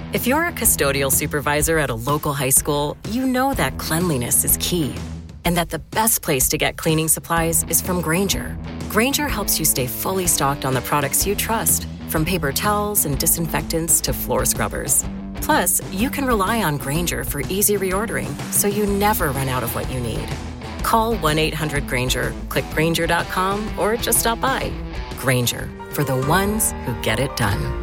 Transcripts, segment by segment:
If you're a custodial supervisor at a local high school, you know that cleanliness is key, and that the best place to get cleaning supplies is from Grainger. Grainger helps you stay fully stocked on the products you trust, from paper towels and disinfectants to floor scrubbers. Plus, you can rely on Grainger for easy reordering, so you never run out of what you need. Call 1-800-GRAINGER, click Grainger.com, or just stop by. Grainger, for the ones who get it done.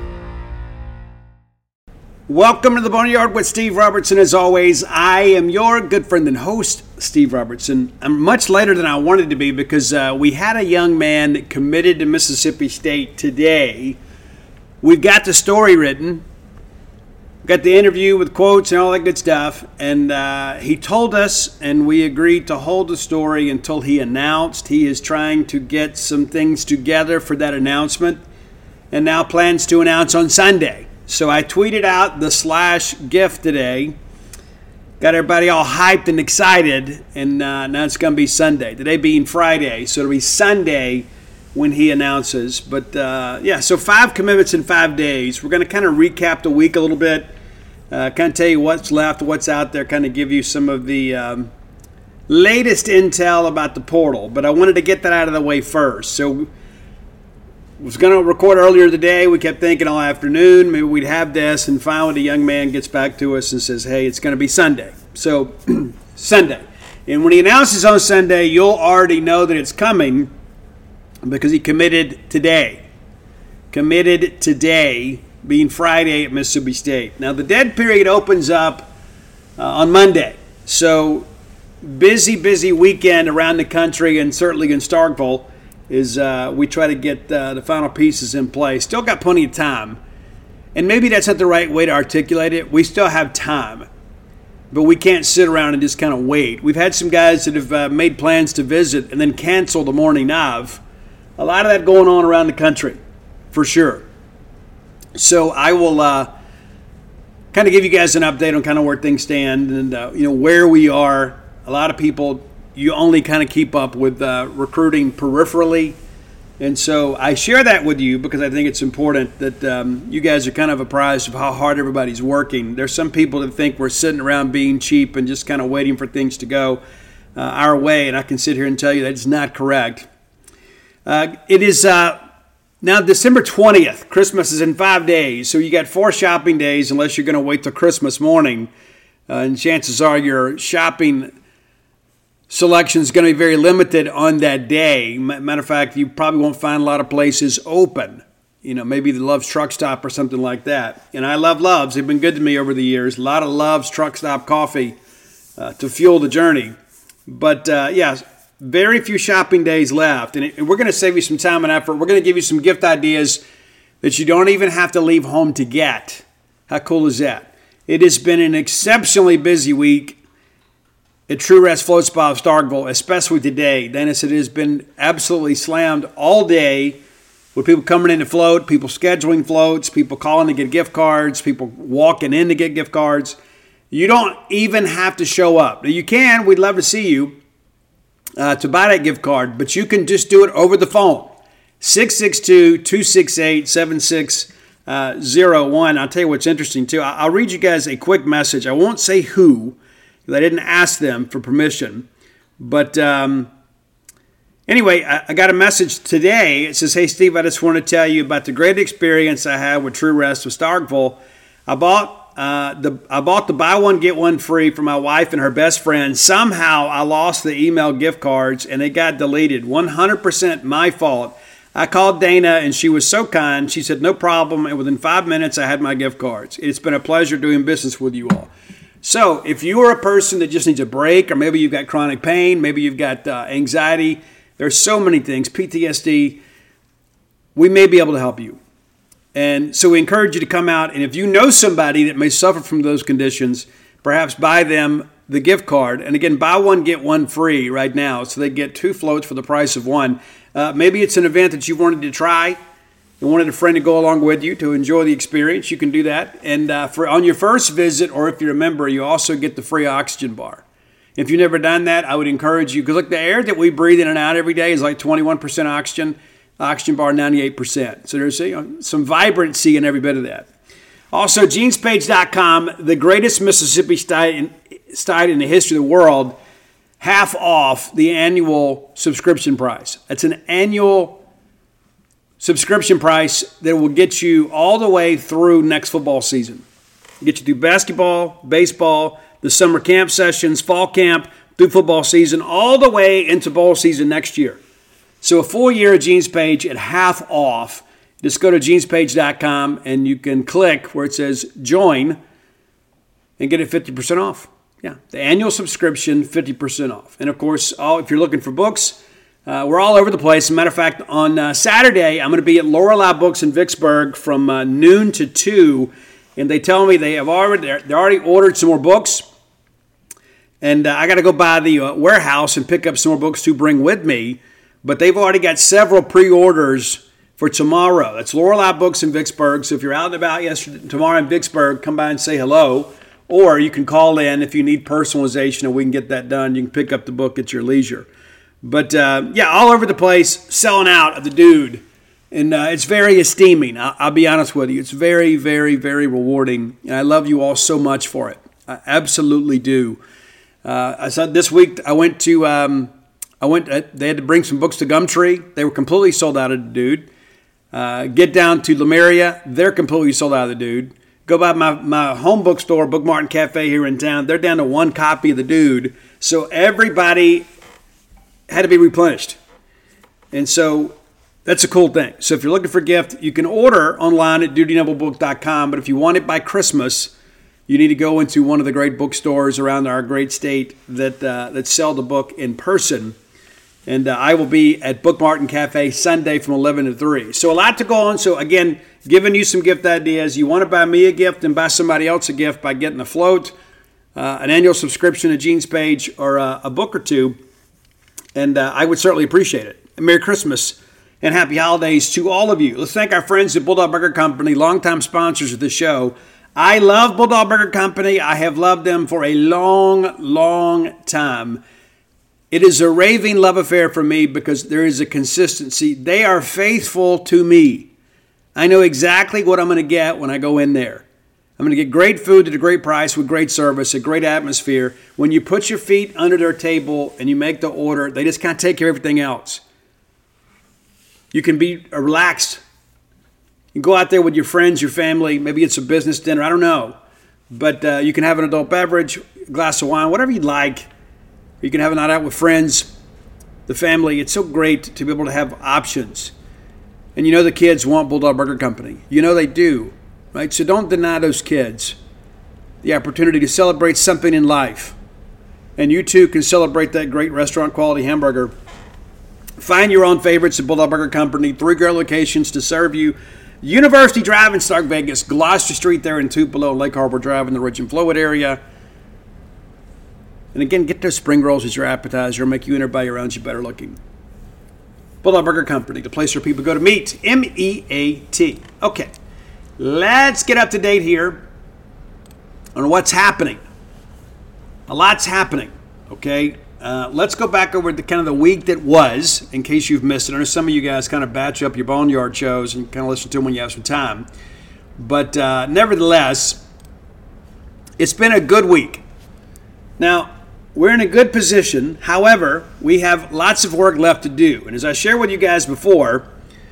Welcome to the Boneyard with Steve Robertson. As always, I am your good friend and host, Steve Robertson. I'm much later than I wanted to be because we had a young man that committed to Mississippi State today. We've got the story written, got the interview with quotes and all that good stuff, and he told us, and we agreed to hold the story until he announced. He is trying to get some things together for that announcement, and now plans to announce on Sunday. So I tweeted out the /GIF today, got everybody all hyped and excited, and now it's going to be Sunday. Today being Friday, so it'll be Sunday when he announces. But so 5 commitments in 5 days. We're going to kind of recap the week a little bit, kind of tell you what's left, what's out there, kind of give you some of the latest intel about the portal. But I wanted to get that out of the way first. So was going to record earlier today. We kept thinking all afternoon maybe we'd have this, and finally the young man gets back to us and says, hey, it's going to be Sunday. So Sunday. And when he announces on Sunday, you'll already know that it's coming because he committed today. Committed today, being Friday at Mississippi State. Now the dead period opens up on Monday. So busy weekend around the country, and certainly in Starkville, is we try to get the final pieces in place. Still got plenty of time. And maybe that's not the right way to articulate it. We still have time. But we can't sit around and just kind of wait. We've had some guys that have made plans to visit and then cancel the morning of. A lot of that going on around the country, for sure. So I will kind of give you guys an update on kind of where things stand and where we are. A lot of people, you only kind of keep up with recruiting peripherally. And so I share that with you because I think it's important that you guys are kind of apprised of how hard everybody's working. There's some people that think we're sitting around being cheap and just kind of waiting for things to go our way. And I can sit here and tell you that it's not correct. It is now December 20th. Christmas is in 5 days. So you got 4 shopping days unless you're going to wait till Christmas morning. And chances are your shopping selection is going to be very limited on that day. Matter of fact, you probably won't find a lot of places open. Maybe the Love's Truck Stop or something like that. And I love Love's. They've been good to me over the years. A lot of Love's Truck Stop coffee to fuel the journey. But, very few shopping days left. And we're going to save you some time and effort. We're going to give you some gift ideas that you don't even have to leave home to get. How cool is that? It has been an exceptionally busy week at True Rest Float Spa of Starkville, especially today. Dennis, it has been absolutely slammed all day with people coming in to float, people scheduling floats, people calling to get gift cards, people walking in to get gift cards. You don't even have to show up. Now, you can. We'd love to see you to buy that gift card, but you can just do it over the phone. 662-268-7601. I'll tell you what's interesting, too. I'll read you guys a quick message. I won't say who, I didn't ask them for permission. But anyway, I got a message today. It says, hey, Steve, I just want to tell you about the great experience I had with True Rest with Starkville. I bought the buy one, get one free for my wife and her best friend. Somehow I lost the email gift cards and they got deleted. 100% my fault. I called Dana and she was so kind. She said, no problem. And within 5 minutes, I had my gift cards. It's been a pleasure doing business with you all. So if you are a person that just needs a break, or maybe you've got chronic pain, maybe you've got anxiety, there's so many things, PTSD, we may be able to help you. And so we encourage you to come out, and if you know somebody that may suffer from those conditions, perhaps buy them the gift card. And again, buy one, get one free right now, so they get 2 floats for the price of one. Maybe it's an event that you've wanted to try. You wanted a friend to go along with you to enjoy the experience, you can do that. And on your first visit, or if you're a member, you also get the free oxygen bar. If you've never done that, I would encourage you, because look, the air that we breathe in and out every day is like 21% oxygen bar 98%. So there's some vibrancy in every bit of that. Also, genespage.com, the greatest Mississippi state in the history of the world, half off the annual subscription price. That's an annual subscription price that will get you all the way through next football season. Get you through basketball, baseball, the summer camp sessions, fall camp, through football season, all the way into bowl season next year. So a full year of GenesPage at half off. Just go to genespage.com and you can click where it says join and get it 50% off. Yeah, the annual subscription, 50% off. And of course, if you're looking for books, we're all over the place. As a matter of fact, on Saturday, I'm going to be at Lorelei Books in Vicksburg from noon to 2. And they tell me they already ordered some more books. And I got to go by the warehouse and pick up some more books to bring with me. But they've already got several pre-orders for tomorrow. That's Lorelei Books in Vicksburg. So if you're out and about tomorrow in Vicksburg, come by and say hello. Or you can call in if you need personalization and we can get that done. You can pick up the book at your leisure. But all over the place, selling out of the Dude. And it's very esteeming. I'll be honest with you. It's very, very, very rewarding. And I love you all so much for it. I absolutely do. I said this week I went to, they had to bring some books to Gumtree. They were completely sold out of the Dude. Get down to Lemuria. They're completely sold out of the Dude. Go by my home bookstore, Book Martin Cafe here in town. They're down to one copy of the Dude. So everybody had to be replenished. And so that's a cool thing. So if you're looking for a gift, you can order online at dudynebelbook.com. But if you want it by Christmas, you need to go into one of the great bookstores around our great state that sell the book in person. And I will be at Book Martin Cafe Sunday from 11 to 3. So a lot to go on. So again, giving you some gift ideas. You want to buy me a gift and buy somebody else a gift by getting a float, an annual subscription to GenesPage, or a book or two. And I would certainly appreciate it. And Merry Christmas and Happy Holidays to all of you. Let's thank our friends at Bulldog Burger Company, longtime sponsors of the show. I love Bulldog Burger Company. I have loved them for a long, long time. It is a raving love affair for me because there is a consistency. They are faithful to me. I know exactly what I'm going to get when I go in there. I'm going to get great food at a great price with great service, a great atmosphere. When you put your feet under their table and you make the order, they just kind of take care of everything else. You can be relaxed. You can go out there with your friends, your family. Maybe it's a business dinner. I don't know. But you can have an adult beverage, a glass of wine, whatever you'd like. You can have a night out with friends, the family. It's so great to be able to have options. And you know the kids want Bulldog Burger Company. You know they do, right? So don't deny those kids the opportunity to celebrate something in life. And you too can celebrate that great restaurant quality hamburger. Find your own favorites at Bulldog Burger Company. 3 great locations to serve you. University Drive in Stark Vegas, Gloucester Street there in Tupelo, Lake Harbor Drive in the Ridge and Flowood area. And again, get those spring rolls as your appetizer. It'll make you and everybody around you better looking. Bulldog Burger Company, the place where people go to meet. M-E-A-T. Okay, let's get up to date here on what's happening. A lot's happening, okay? Let's go back over to kind of the week that was, in case you've missed it. I know some of you guys kind of batch up your Boneyard shows and kind of listen to them when you have some time. But nevertheless, it's been a good week. Now, we're in a good position. However, we have lots of work left to do. And as I shared with you guys before,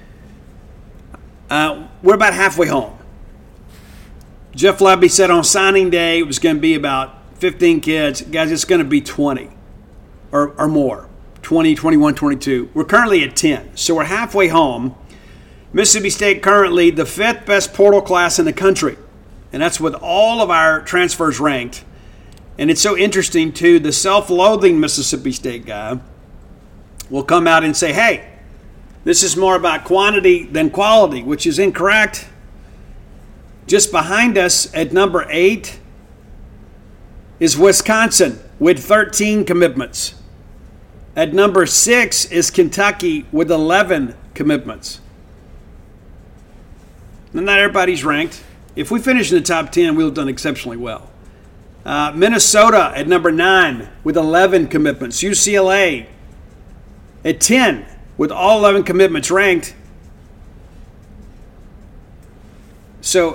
we're about halfway home. Jeff Lebby said on signing day it was going to be about 15 kids. Guys, it's going to be 20 or more. 20, 21, 22. We're currently at 10. So we're halfway home. Mississippi State currently the 5th best portal class in the country. And that's with all of our transfers ranked. And it's so interesting, too, the self-loathing Mississippi State guy will come out and say, hey, this is more about quantity than quality, which is incorrect. Just behind us at number 8 is Wisconsin with 13 commitments. At number 6 is Kentucky with 11 commitments. Now, not everybody's ranked. If we finish in the top 10, we'll have done exceptionally well. Minnesota at number 9 with 11 commitments. UCLA at 10 with all 11 commitments ranked. So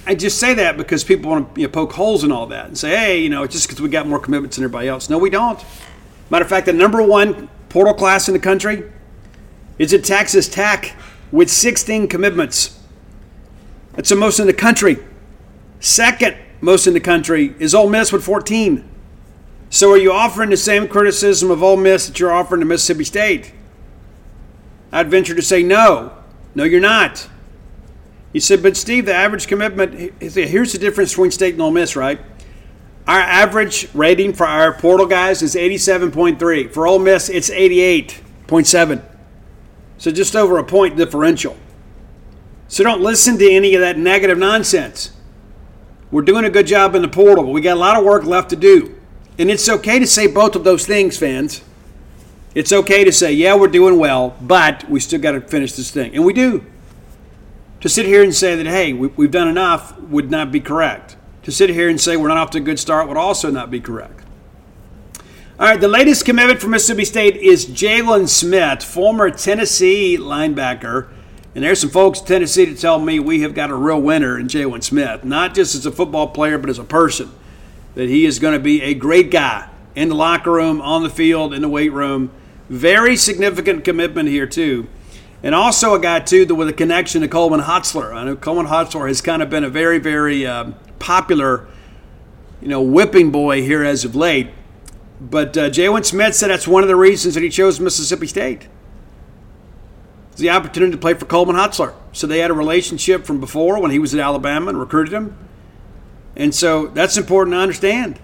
I just say that because people want to poke holes in all that and say, hey, it's just because we got more commitments than everybody else. No, we don't. Matter of fact, the number one portal class in the country is at Texas Tech with 16 commitments. That's the most in the country. Second most in the country is Ole Miss with 14. So are you offering the same criticism of Ole Miss that you're offering to Mississippi State? I'd venture to say no. No, you're not. You said, but Steve, the average commitment, here's the difference between State and Ole Miss, right? Our average rating for our portal guys is 87.3. For Ole Miss, it's 88.7. So just over a point differential. So don't listen to any of that negative nonsense. We're doing a good job in the portal, but we got a lot of work left to do. And it's okay to say both of those things, fans. It's okay to say, yeah, we're doing well, but we still got to finish this thing. And we do. To sit here and say that, hey, we've done enough would not be correct. To sit here and say we're not off to a good start would also not be correct. All right, the latest commitment from Mississippi State is Jalen Smith, former Tennessee linebacker. And there's some folks in Tennessee that tell me we have got a real winner in Jalen Smith, not just as a football player, but as a person, that he is going to be a great guy in the locker room, on the field, in the weight room. Very significant commitment here, too. And also a guy, too, with a connection to Coleman Hotzler. I know Coleman Hotzler has kind of been a very, very popular, whipping boy here as of late. But Jalen Smith said that's one of the reasons that he chose Mississippi State. It's the opportunity to play for Coleman Hotzler. So they had a relationship from before when he was at Alabama and recruited him. And so that's important to understand.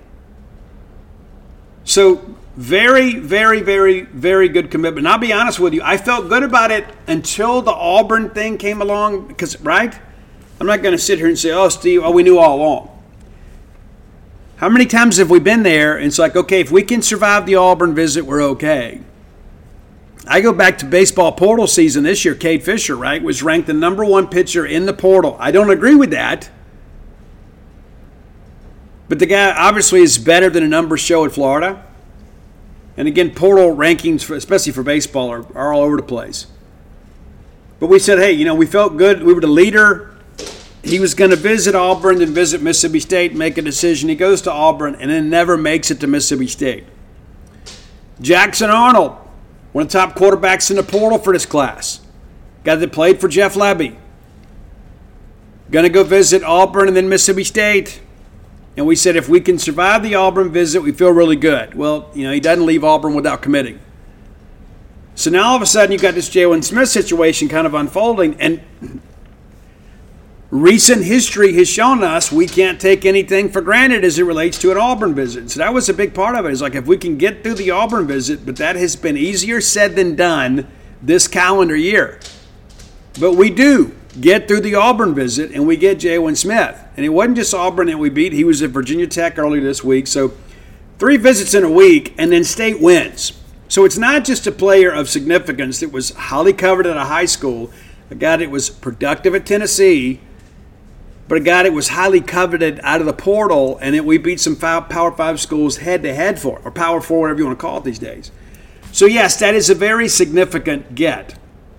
So very, very, very, very good commitment. And I'll be honest with you, I felt good about it until the Auburn thing came along. Because, right? I'm not going to sit here and say, oh, Steve, we knew all along. How many times have we been there and it's like, okay, if we can survive the Auburn visit, we're okay. I go back to baseball portal season this year. Cade Fisher, right, was ranked the number one pitcher in the portal. I don't agree with that. But the guy obviously is better than the numbers show at Florida. And again, portal rankings, especially for baseball, are all over the place. But we said, hey, we felt good. We were the leader. He was going to visit Auburn, then visit Mississippi State, make a decision. He goes to Auburn and then never makes it to Mississippi State. Jackson Arnold, one of the top quarterbacks in the portal for this class. Guy that played for Jeff Lebby. Going to go visit Auburn and then Mississippi State. And we said if we can survive the Auburn visit, we feel really good. Well, he doesn't leave Auburn without committing. So now all of a sudden you've got this Jalen Smith situation kind of unfolding. And recent history has shown us we can't take anything for granted as it relates to an Auburn visit. So that was a big part of it. It's like if we can get through the Auburn visit, but that has been easier said than done this calendar year. But we do get through the Auburn visit, and we get Jalen Smith. And it wasn't just Auburn that we beat. He was at Virginia Tech earlier this week. So 3 visits in a week, and then State wins. So it's not just a player of significance that was highly covered at a high school, a guy that was productive at Tennessee, but a guy that was highly coveted out of the portal, and that we beat some Power 5 schools head-to-head for, or Power 4, whatever you want to call it these days. So, yes, that is a very significant get.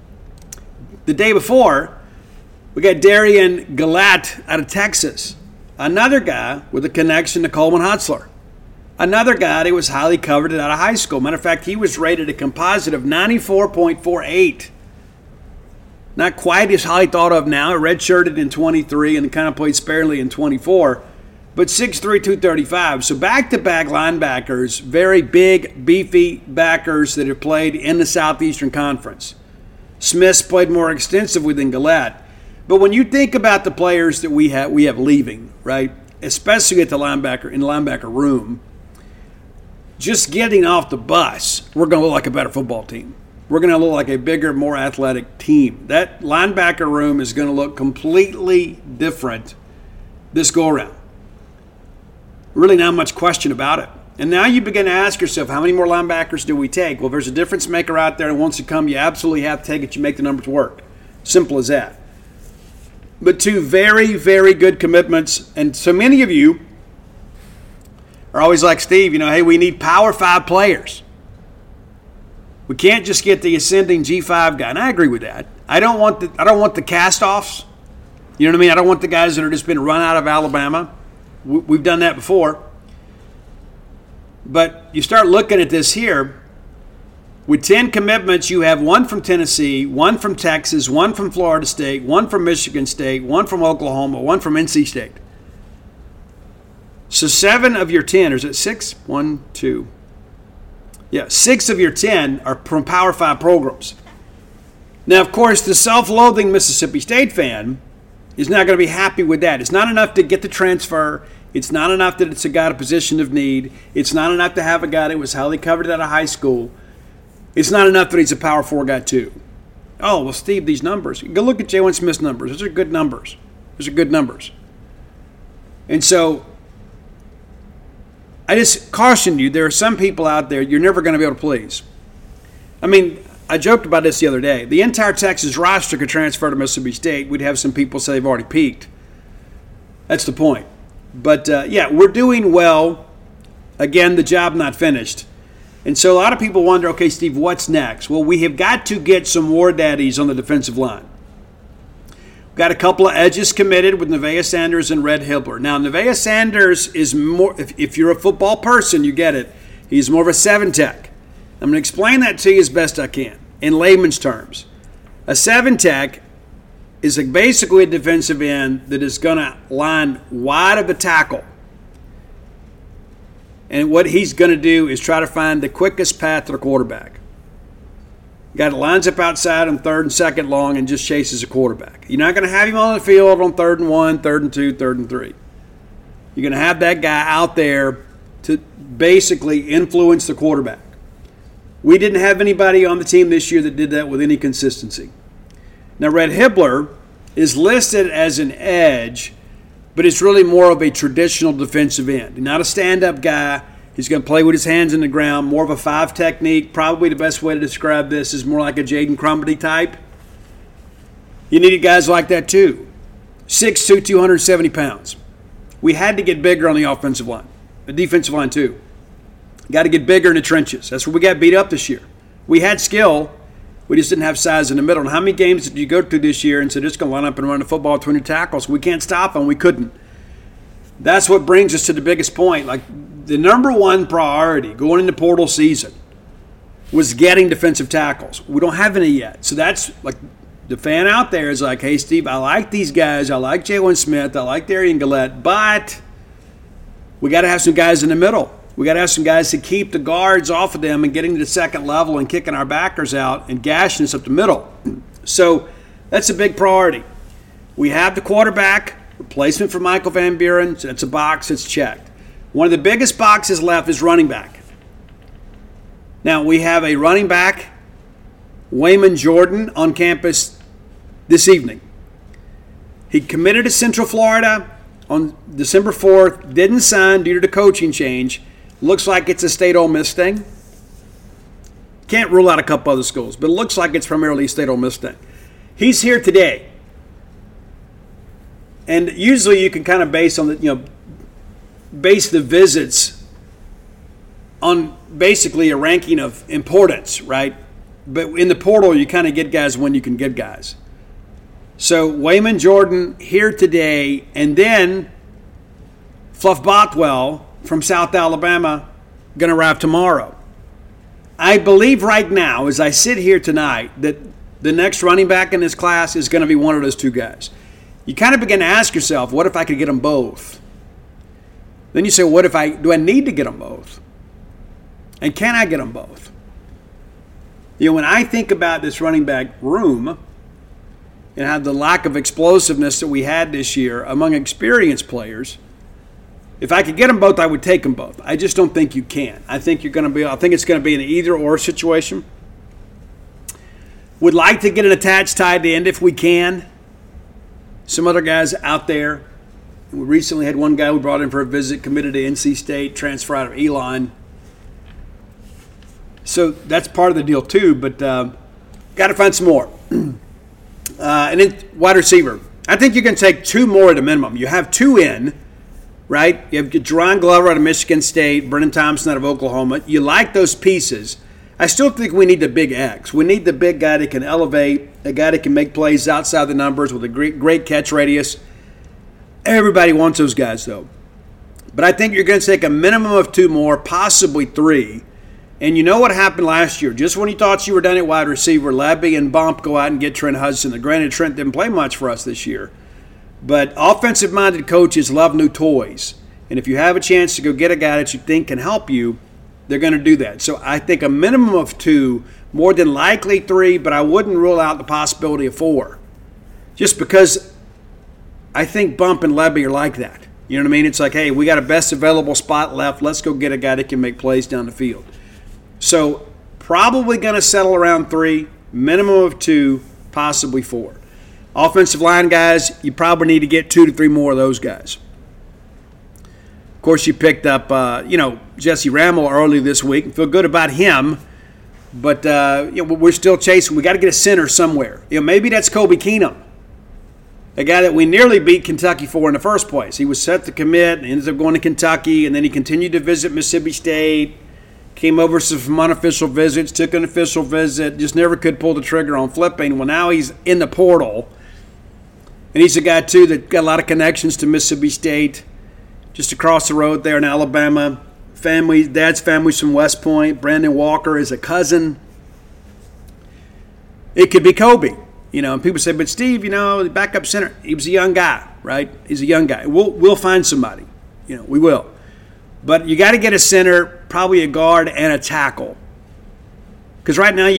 The day before, we got Darian Galat out of Texas, another guy with a connection to Coleman Hotzler, another guy that was highly coveted out of high school. Matter of fact, he was rated a composite of 94.48. Not quite as highly thought of now. Redshirted in 23 and kind of played sparingly in 24. But 6'3", 235. So back-to-back linebackers, very big, beefy backers that have played in the Southeastern Conference. Smith's played more extensively than Galat. But when you think about the players that we have leaving, right, especially at the linebacker, in the linebacker room, just getting off the bus, we're going to look like a better football team. We're going to look like a bigger, more athletic team. That linebacker room is going to look completely different this go-around. Really not much question about it. And now you begin to ask yourself, how many more linebackers do we take? Well, there's a difference maker out there, and once you come, you absolutely have to take it. You make the numbers work. Simple as that. But 2 very, very good commitments. And so many of you are always like, Steve, hey, we need Power 5 players. We can't just get the ascending G5 guy. And I agree with that. I don't want the cast-offs. You know what I mean? I don't want the guys that are just been run out of Alabama. We've done that before. But you start looking at this here. With 10 commitments, you have 1 from Tennessee, 1 from Texas, 1 from Florida State, 1 from Michigan State, 1 from Oklahoma, 1 from NC State. So 7 of your 10, or is it 6? 1, 2. Yeah, 6 of your 10 are from Power 5 programs. Now, of course, the self-loathing Mississippi State fan is not going to be happy with that. It's not enough to get the transfer. It's not enough that it's a guy in a position of need. It's not enough to have a guy that was highly covered out of high school. It's not enough that he's a Power 4 guy, too. Oh, well, Steve, these numbers. Go look at Jalen Smith's numbers. Those are good numbers. Those are good numbers. And so I just caution you, there are some people out there you're never going to be able to please. I mean, I joked about this the other day. The entire Texas roster could transfer to Mississippi State. We'd have some people say they've already peaked. That's the point. But, yeah, we're doing well. Again, the job not finished. And so a lot of people wonder, okay, Steve, what's next? Well, we have got to get some war daddies on the defensive line. We've got a couple of edges committed with Nevaeh Sanders and Red Hibbler. Now, Nevaeh Sanders is more, if you're a football person, you get it. He's more of a 7-tech. I'm going to explain that to you as best I can in layman's terms. A 7-tech is basically a defensive end that is going to line wide of the tackle. And what he's going to do is try to find the quickest path to the quarterback. Guy that lines up outside on 3rd and 2nd long and just chases a quarterback. You're not going to have him on the field on 3rd and 1, 3rd and 2, 3rd and 3. You're going to have that guy out there to basically influence the quarterback. We didn't have anybody on the team this year that did that with any consistency. Now, Red Hibbler is listed as an edge, but it's really more of a traditional defensive end. Not a stand-up guy. He's going to play with his hands in the ground, more of a 5 technique. Probably the best way to describe this is more like a Jaden Crumbley type. You needed guys like that too. 6'2", 270 pounds. We had to get bigger on the offensive line. The defensive line too. Got to get bigger in the trenches. That's where we got beat up this year. We had skill. We just didn't have size in the middle. And how many games did you go through this year and said, just going to line up and run the football between your tackles? We can't stop them. We couldn't. That's what brings us to the biggest point. Like, the number one priority going into portal season was getting defensive tackles. We don't have any yet. So that's like the fan out there is like, hey, Steve, I like these guys. I like Jalen Smith. I like Darian Gillette. But we got to have some guys in the middle. We got to have some guys to keep the guards off of them and getting to the second level and kicking our backers out and gashing us up the middle. So that's a big priority. We have the quarterback, replacement for Michael Van Buren. So that's a box that's checked. One of the biggest boxes left is running back. Now, we have a running back, Wayman Jordan, on campus this evening. He committed to Central Florida on December 4th, didn't sign due to the coaching change. Looks like it's a State Ole Miss thing. Can't rule out a couple other schools, but it looks like it's primarily a State Ole Miss thing. He's here today. And usually you can kind of base the visits on basically a ranking of importance, right? But in the portal, you kind of get guys when you can get guys. So Wayman Jordan here today, and then Fluff Bothwell from South Alabama going to arrive tomorrow. I believe right now, as I sit here tonight, that the next running back in this class is going to be one of those two guys. You kind of begin to ask yourself, what if I could get them both? Then you say, do I need to get them both? And can I get them both? When I think about this running back room and how the lack of explosiveness that we had this year among experienced players, if I could get them both, I would take them both. I just don't think you can. I think it's going to be an either-or situation. Would like to get an attached tight end if we can. Some other guys out there. We recently had one guy we brought in for a visit, committed to NC State, transfer out of Elon. So that's part of the deal too, but got to find some more. And then wide receiver. I think you can take 2 more at a minimum. You have 2 in, right? You have Jerron Glover out of Michigan State, Brennan Thompson out of Oklahoma. You like those pieces. I still think we need the big X. We need the big guy that can elevate, a guy that can make plays outside the numbers with a great catch radius. Everybody wants those guys, though. But I think you're going to take a minimum of 2 more, possibly 3. And you know what happened last year? Just when you thought you were done at wide receiver, Levy and Bump go out and get Trent Hudson. Granted, Trent didn't play much for us this year. But offensive-minded coaches love new toys. And if you have a chance to go get a guy that you think can help you, they're going to do that. So I think a minimum of 2, more than likely 3, but I wouldn't rule out the possibility of 4. Just because I think Bump and Levy are like that. You know what I mean? It's like, hey, we got a best available spot left. Let's go get a guy that can make plays down the field. So probably going to settle around 3, minimum of 2, possibly 4. Offensive line guys, you probably need to get 2 to 3 more of those guys. Of course, you picked up, Jesse Ramel early this week. Feel good about him, but we're still chasing. We got to get a center somewhere. Maybe that's Kobe Keenum, a guy that we nearly beat Kentucky for in the first place. He was set to commit, and ended up going to Kentucky, and then he continued to visit Mississippi State. Came over some unofficial visits, took an official visit, just never could pull the trigger on flipping. Well, now he's in the portal, and he's a guy too that got a lot of connections to Mississippi State. Just across the road there in Alabama. Dad's family's from West Point. Brandon Walker is a cousin. It could be Kobe. And people say, but Steve, the backup center, he was a young guy, right? He's a young guy. We'll find somebody. We will. But you got to get a center, probably a guard, and a tackle. Because right now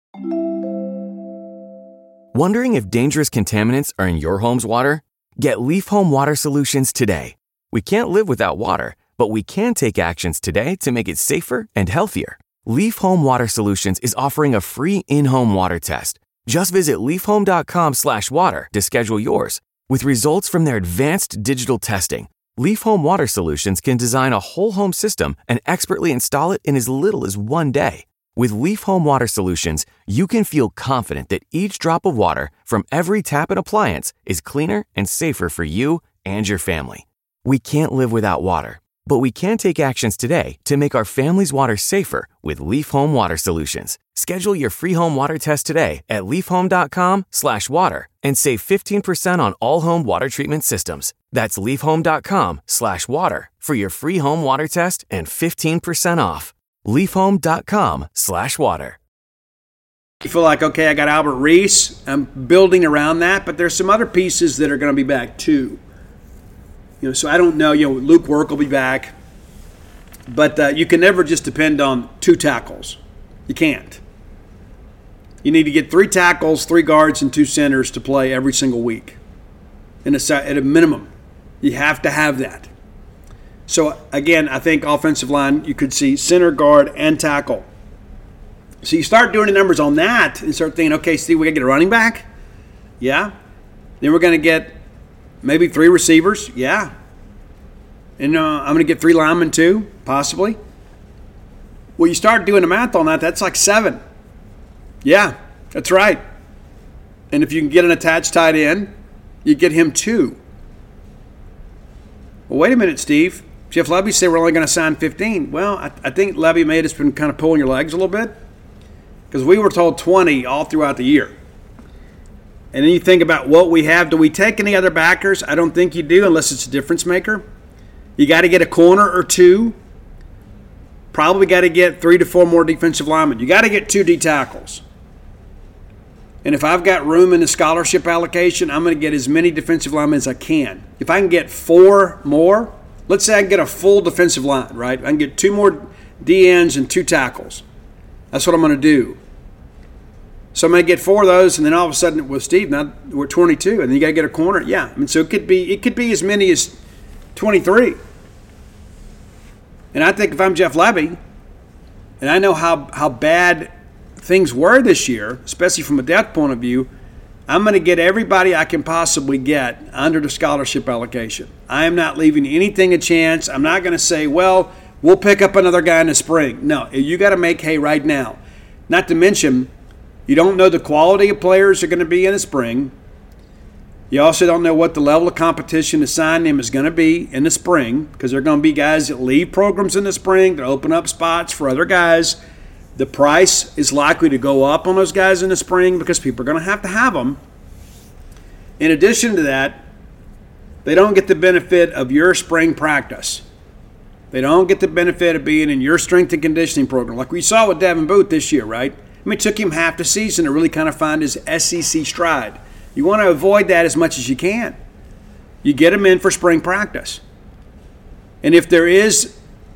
Wondering if dangerous contaminants are in your home's water? Get Leaf Home Water Solutions today. We can't live without water, but we can take actions today to make it safer and healthier. Leaf Home Water Solutions is offering a free in-home water test. Just visit leafhome.com/water to schedule yours. With results from their advanced digital testing, Leaf Home Water Solutions can design a whole home system and expertly install it in as little as 1 day. With Leaf Home Water Solutions, you can feel confident that each drop of water from every tap and appliance is cleaner and safer for you and your family. We can't live without water, but we can take actions today to make our family's water safer with Leaf Home Water Solutions. Schedule your free home water test today at leafhome.com/water and save 15% on all home water treatment systems. That's leafhome.com/water for your free home water test and 15% off. leafhome.com/water. You feel like, okay, I got Albert Reese. I'm building around that, but there's some other pieces that are going to be back too. So I don't know. Luke Work will be back. But you can never just depend on 2 tackles. You can't. You need to get 3 tackles, 3 guards, and 2 centers to play every single week. At a minimum. You have to have that. So, again, I think offensive line, you could see center, guard, and tackle. So you start doing the numbers on that and start thinking, okay, Steve, we got to get a running back? Yeah. Then we're going to get maybe 3 receivers? Yeah. And I'm going to get 3 linemen too, possibly. Well, you start doing the math on that, that's like 7. Yeah, that's right. And if you can get an attached tight end, you get him 2. Well, wait a minute, Steve. Jeff Levy said we're only going to sign 15. Well, I think Levy may have just been kind of pulling your legs a little bit because we were told 20 all throughout the year. And then you think about what we have. Do we take any other backers? I don't think you do unless it's a difference maker. You got to get a corner or 2. Probably got to get 3 to 4 more defensive linemen. You got to get 2 D tackles. And if I've got room in the scholarship allocation, I'm going to get as many defensive linemen as I can. If I can get 4 more, let's say I can get a full defensive line, right? I can get 2 more DNs and 2 tackles. That's what I'm going to do. So I'm going to get 4 of those, and then all of a sudden, well, Steve, now we're 22, and then you got to get a corner. Yeah, I mean, so it could be as many as 23. And I think if I'm Jeff Levy, and I know how bad things were this year, especially from a depth point of view, I'm going to get everybody I can possibly get under the scholarship allocation. I am not leaving anything a chance. I'm not going to say, well, we'll pick up another guy in the spring. No, you got to make hay right now. Not to mention, you don't know the quality of players are going to be in the spring. You also don't know what the level of competition to sign them is going to be in the spring because there are going to be guys that leave programs in the spring that open up spots for other guys. The price is likely to go up on those guys in the spring because people are going to have them. In addition to that, they don't get the benefit of your spring practice. They don't get the benefit of being in your strength and conditioning program, like we saw with Devin Booth this year, right? I mean, it took him half the season to really kind of find his SEC stride. You want to avoid that as much as you can. You get him in for spring practice. And if there is,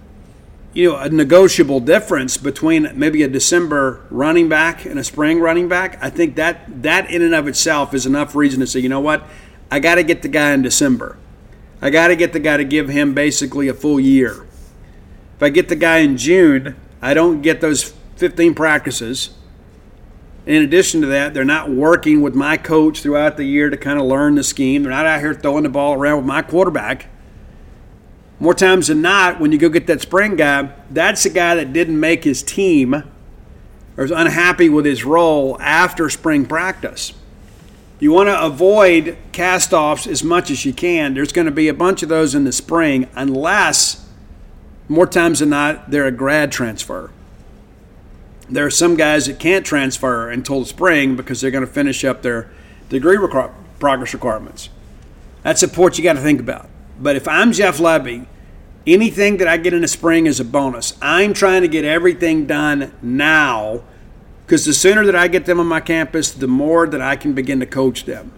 a negotiable difference between maybe a December running back and a spring running back, I think that in and of itself is enough reason to say, you know what, I got to get the guy in December. I got to get the guy to give him basically a full year. If I get the guy in June, I don't get those 15 practices. In addition to that, they're not working with my coach throughout the year to kind of learn the scheme. They're not out here throwing the ball around with my quarterback. More times than not, when you go get that spring guy, that's a guy that didn't make his team or is unhappy with his role after spring practice. You want to avoid cast-offs as much as you can. There's going to be a bunch of those in the spring unless, more times than not, they're a grad transfer. There are some guys that can't transfer until the spring because they're going to finish up their degree progress requirements. That's a point you got to think about. But if I'm Jeff Lebby, anything that I get in the spring is a bonus. I'm trying to get everything done now because the sooner that I get them on my campus, the more that I can begin to coach them.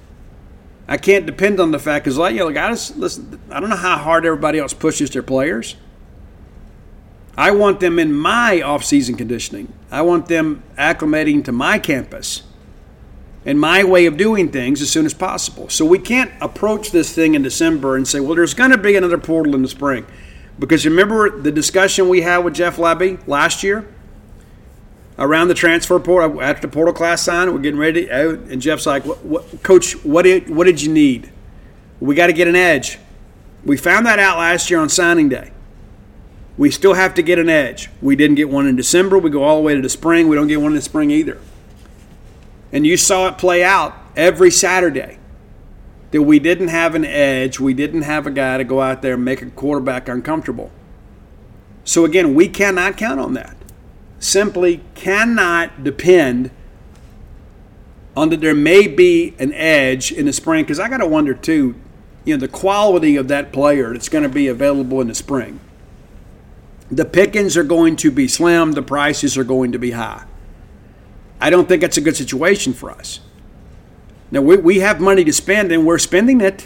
I can't depend on the fact because, listen, I don't know how hard everybody else pushes their players. I want them in my off-season conditioning. I want them acclimating to my campus and my way of doing things as soon as possible. So we can't approach this thing in December and say, well, there's going to be another portal in the spring. Because you remember the discussion we had with Jeff Lebby last year around the transfer portal, after the portal class signed, we're getting ready, and Jeff's like, Coach, what did you need? We got to get an edge. We found that out last year on signing day. We still have to get an edge. We didn't get one in December. We go all the way to the spring. We don't get one in the spring either. And you saw it play out every Saturday that we didn't have an edge. We didn't have a guy to go out there and make a quarterback uncomfortable. So, again, we cannot count on that. Simply cannot depend on that there may be an edge in the spring. Because I got to wonder, too, the quality of that player that's going to be available in the spring. The pickings are going to be slim. The prices are going to be high. I don't think that's a good situation for us. Now, we have money to spend, and we're spending it.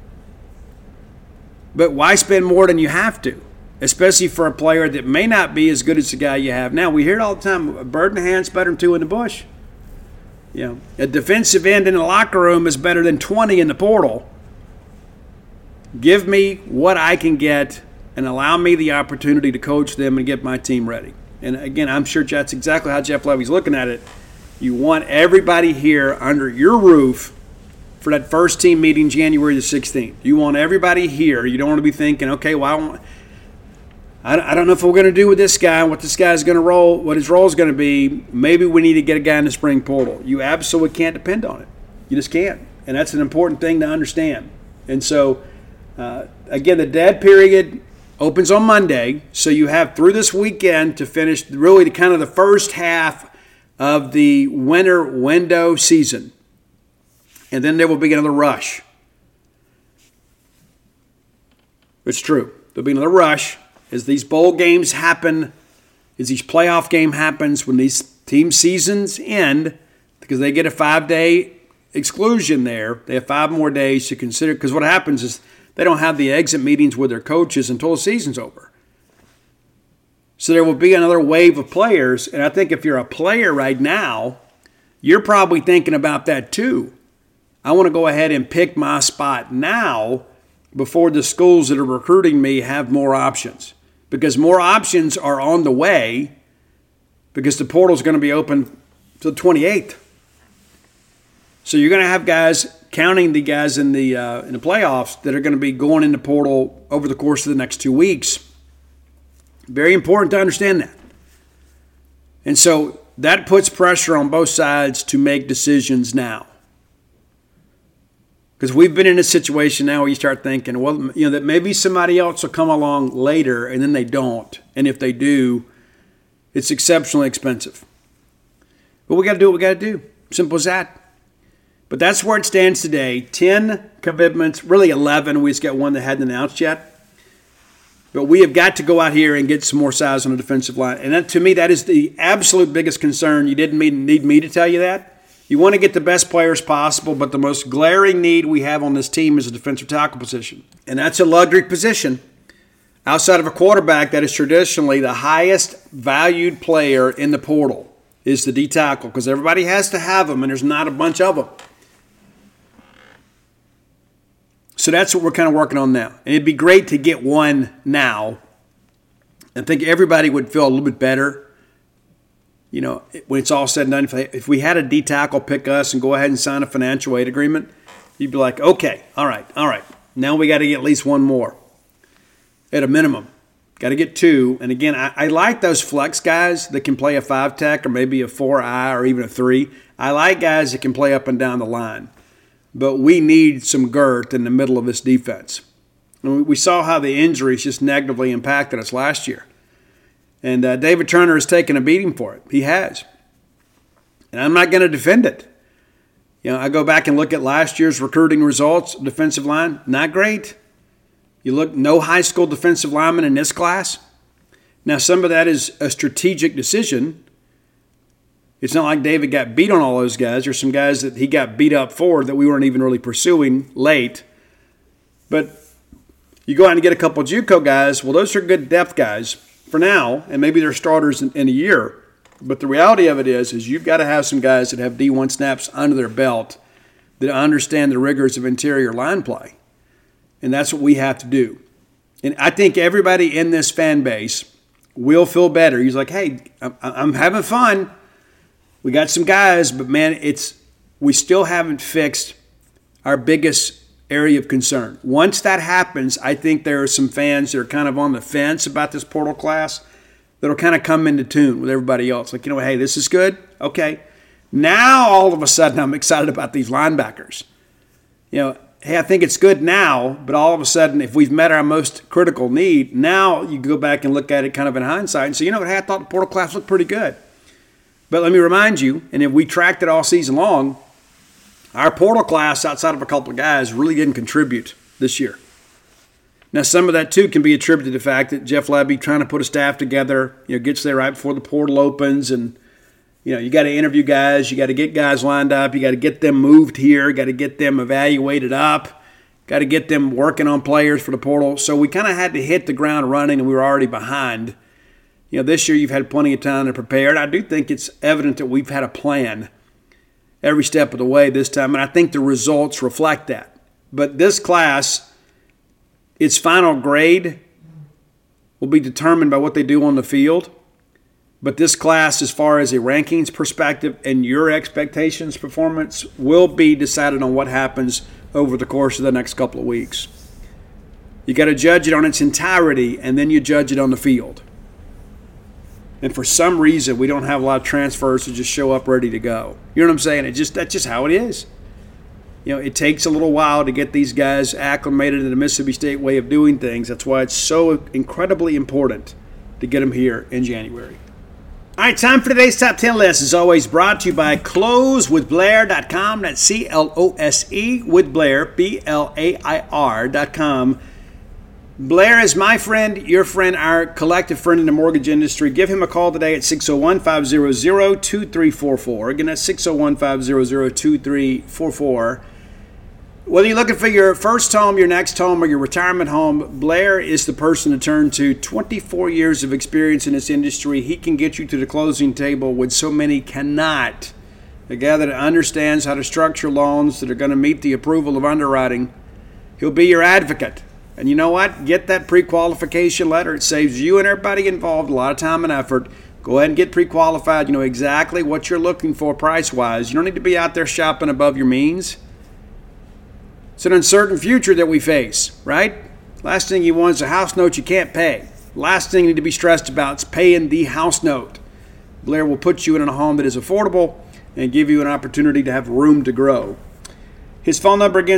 But why spend more than you have to, especially for a player that may not be as good as the guy you have now? We hear it all the time, a bird in the hand's better than two in the bush. A defensive end in the locker room is better than 20 in the portal. Give me what I can get and allow me the opportunity to coach them and get my team ready. And again, I'm sure that's exactly how Jeff Lebby's looking at it. You want everybody here under your roof for that first team meeting January the 16th. You want everybody here. You don't want to be thinking, okay, well, I don't know if we're going to do with this guy, what this guy's going to roll, what his role is going to be. Maybe we need to get a guy in the spring portal. You absolutely can't depend on it. You just can't. And that's an important thing to understand. And so, again, the dead period opens on Monday, so you have through this weekend to finish really kind of the first half of the winter window season. And then there will be another rush. It's true. There'll be another rush as these bowl games happen, as each playoff game happens, when these team seasons end, because they get a 5-day exclusion there. They have 5 more days to consider, because what happens is they don't have the exit meetings with their coaches until the season's over. So there will be another wave of players, and I think if you're a player right now, you're probably thinking about that too. I want to go ahead and pick my spot now before the schools that are recruiting me have more options, because more options are on the way, because the portal is going to be open to the 28th. So you're going to have guys, counting the guys in the playoffs, that are going to be going in the portal over the course of the next 2 weeks. Very important to understand that. And so that puts pressure on both sides to make decisions now. Because we've been in a situation now where you start thinking, well, that maybe somebody else will come along later, and then they don't. And if they do, It's exceptionally expensive. But we got to do what we got to do. Simple as that. But that's where it stands today. 10 commitments, really 11. We just got one that hadn't announced yet. But we have got to go out here and get some more size on the defensive line. And that, to me, that is the absolute biggest concern. You didn't need me to tell you that. You want to get the best players possible, but the most glaring need we have on this team is a defensive tackle position. And that's a luxury position. Outside of a quarterback, that is traditionally the highest valued player in the portal is the D tackle, because everybody has to have them, and there's not a bunch of them. So that's what we're kind of working on now. And it'd be great to get one now. I think everybody would feel a little bit better, you know, when it's all said and done. If we had a D tackle pick us and go ahead and sign a financial aid agreement, you'd be like, okay, all right. Now we got to get at least one more at a minimum. Got to get two. And again, I like those flex guys that can play a 5-tech or maybe a 4-eye or even a 3. I like guys that can play up and down the line. But we need some girth in the middle of this defense. And we saw how the injuries just negatively impacted us last year. And David Turner has taken a beating for it. He has. And I'm not going to defend it. You know, I go back and look at last year's recruiting results, defensive line, not great. You look, no high school defensive linemen in this class. Now, some of that is a strategic decision. It's not like David got beat on all those guys. There's some guys that he got beat up for that we weren't even really pursuing late. But you go out and get a couple of JUCO guys. Well, those are good depth guys for now, and maybe they're starters in a year. But the reality of it is you've got to have some guys that have D1 snaps under their belt that understand the rigors of interior line play. And that's what we have to do. And I think everybody in this fan base will feel better. He's like, hey, I'm having fun. We got some guys, but man, we still haven't fixed our biggest area of concern. Once that happens, I think there are some fans that are kind of on the fence about this portal class that'll kind of come into tune with everybody else. Like, you know, hey, this is good. Okay. Now, all of a sudden, I'm excited about these linebackers. You know, hey, I think it's good now, but all of a sudden, if we've met our most critical need, now you go back and look at it kind of in hindsight and say, you know what, hey, I thought the portal class looked pretty good. But let me remind you, and if we tracked it all season long, our portal class, outside of a couple of guys, really didn't contribute this year. Now, some of that, too, can be attributed to the fact that Jeff Labby trying to put a staff together, you know, gets there right before the portal opens, and, you know, you got to interview guys, you got to get guys lined up, you got to get them moved here, got to get them evaluated up, got to get them working on players for the portal. So we kind of had to hit the ground running, and we were already behind. You know, this year you've had plenty of time to prepare, and I do think it's evident that we've had a plan every step of the way this time, and I think the results reflect that. But this class, its final grade will be determined by what they do on the field. But this class, as far as a rankings perspective and your expectations performance, will be decided on what happens over the course of the next couple of weeks. You got to judge it on its entirety, and then you judge it on the field. And for some reason, we don't have a lot of transfers to just show up ready to go. You know what I'm saying? That's just how it is. You know, it takes a little while to get these guys acclimated to the Mississippi State way of doing things. That's why it's so incredibly important to get them here in January. All right, time for today's Top 10 list. As always, brought to you by closewithblair.com. That's C-L-O-S-E with Blair, B-L-A-I-R.com. Blair is my friend, your friend, our collective friend in the mortgage industry. Give him a call today at 601-500-2344. Again, that's 601-500-2344. Whether you're looking for your first home, your next home, or your retirement home, Blair is the person to turn to. 24 years of experience in this industry. He can get you to the closing table when so many cannot. A guy that understands how to structure loans that are going to meet the approval of underwriting. He'll be your advocate. And you know what? Get that pre-qualification letter. It saves you and everybody involved a lot of time and effort. Go ahead and get pre-qualified. You know exactly what you're looking for price-wise. You don't need to be out there shopping above your means. It's an uncertain future that we face, right? Last thing you want is a house note you can't pay. Last thing you need to be stressed about is paying the house note. Blair will put you in a home that is affordable and give you an opportunity to have room to grow. His phone number again,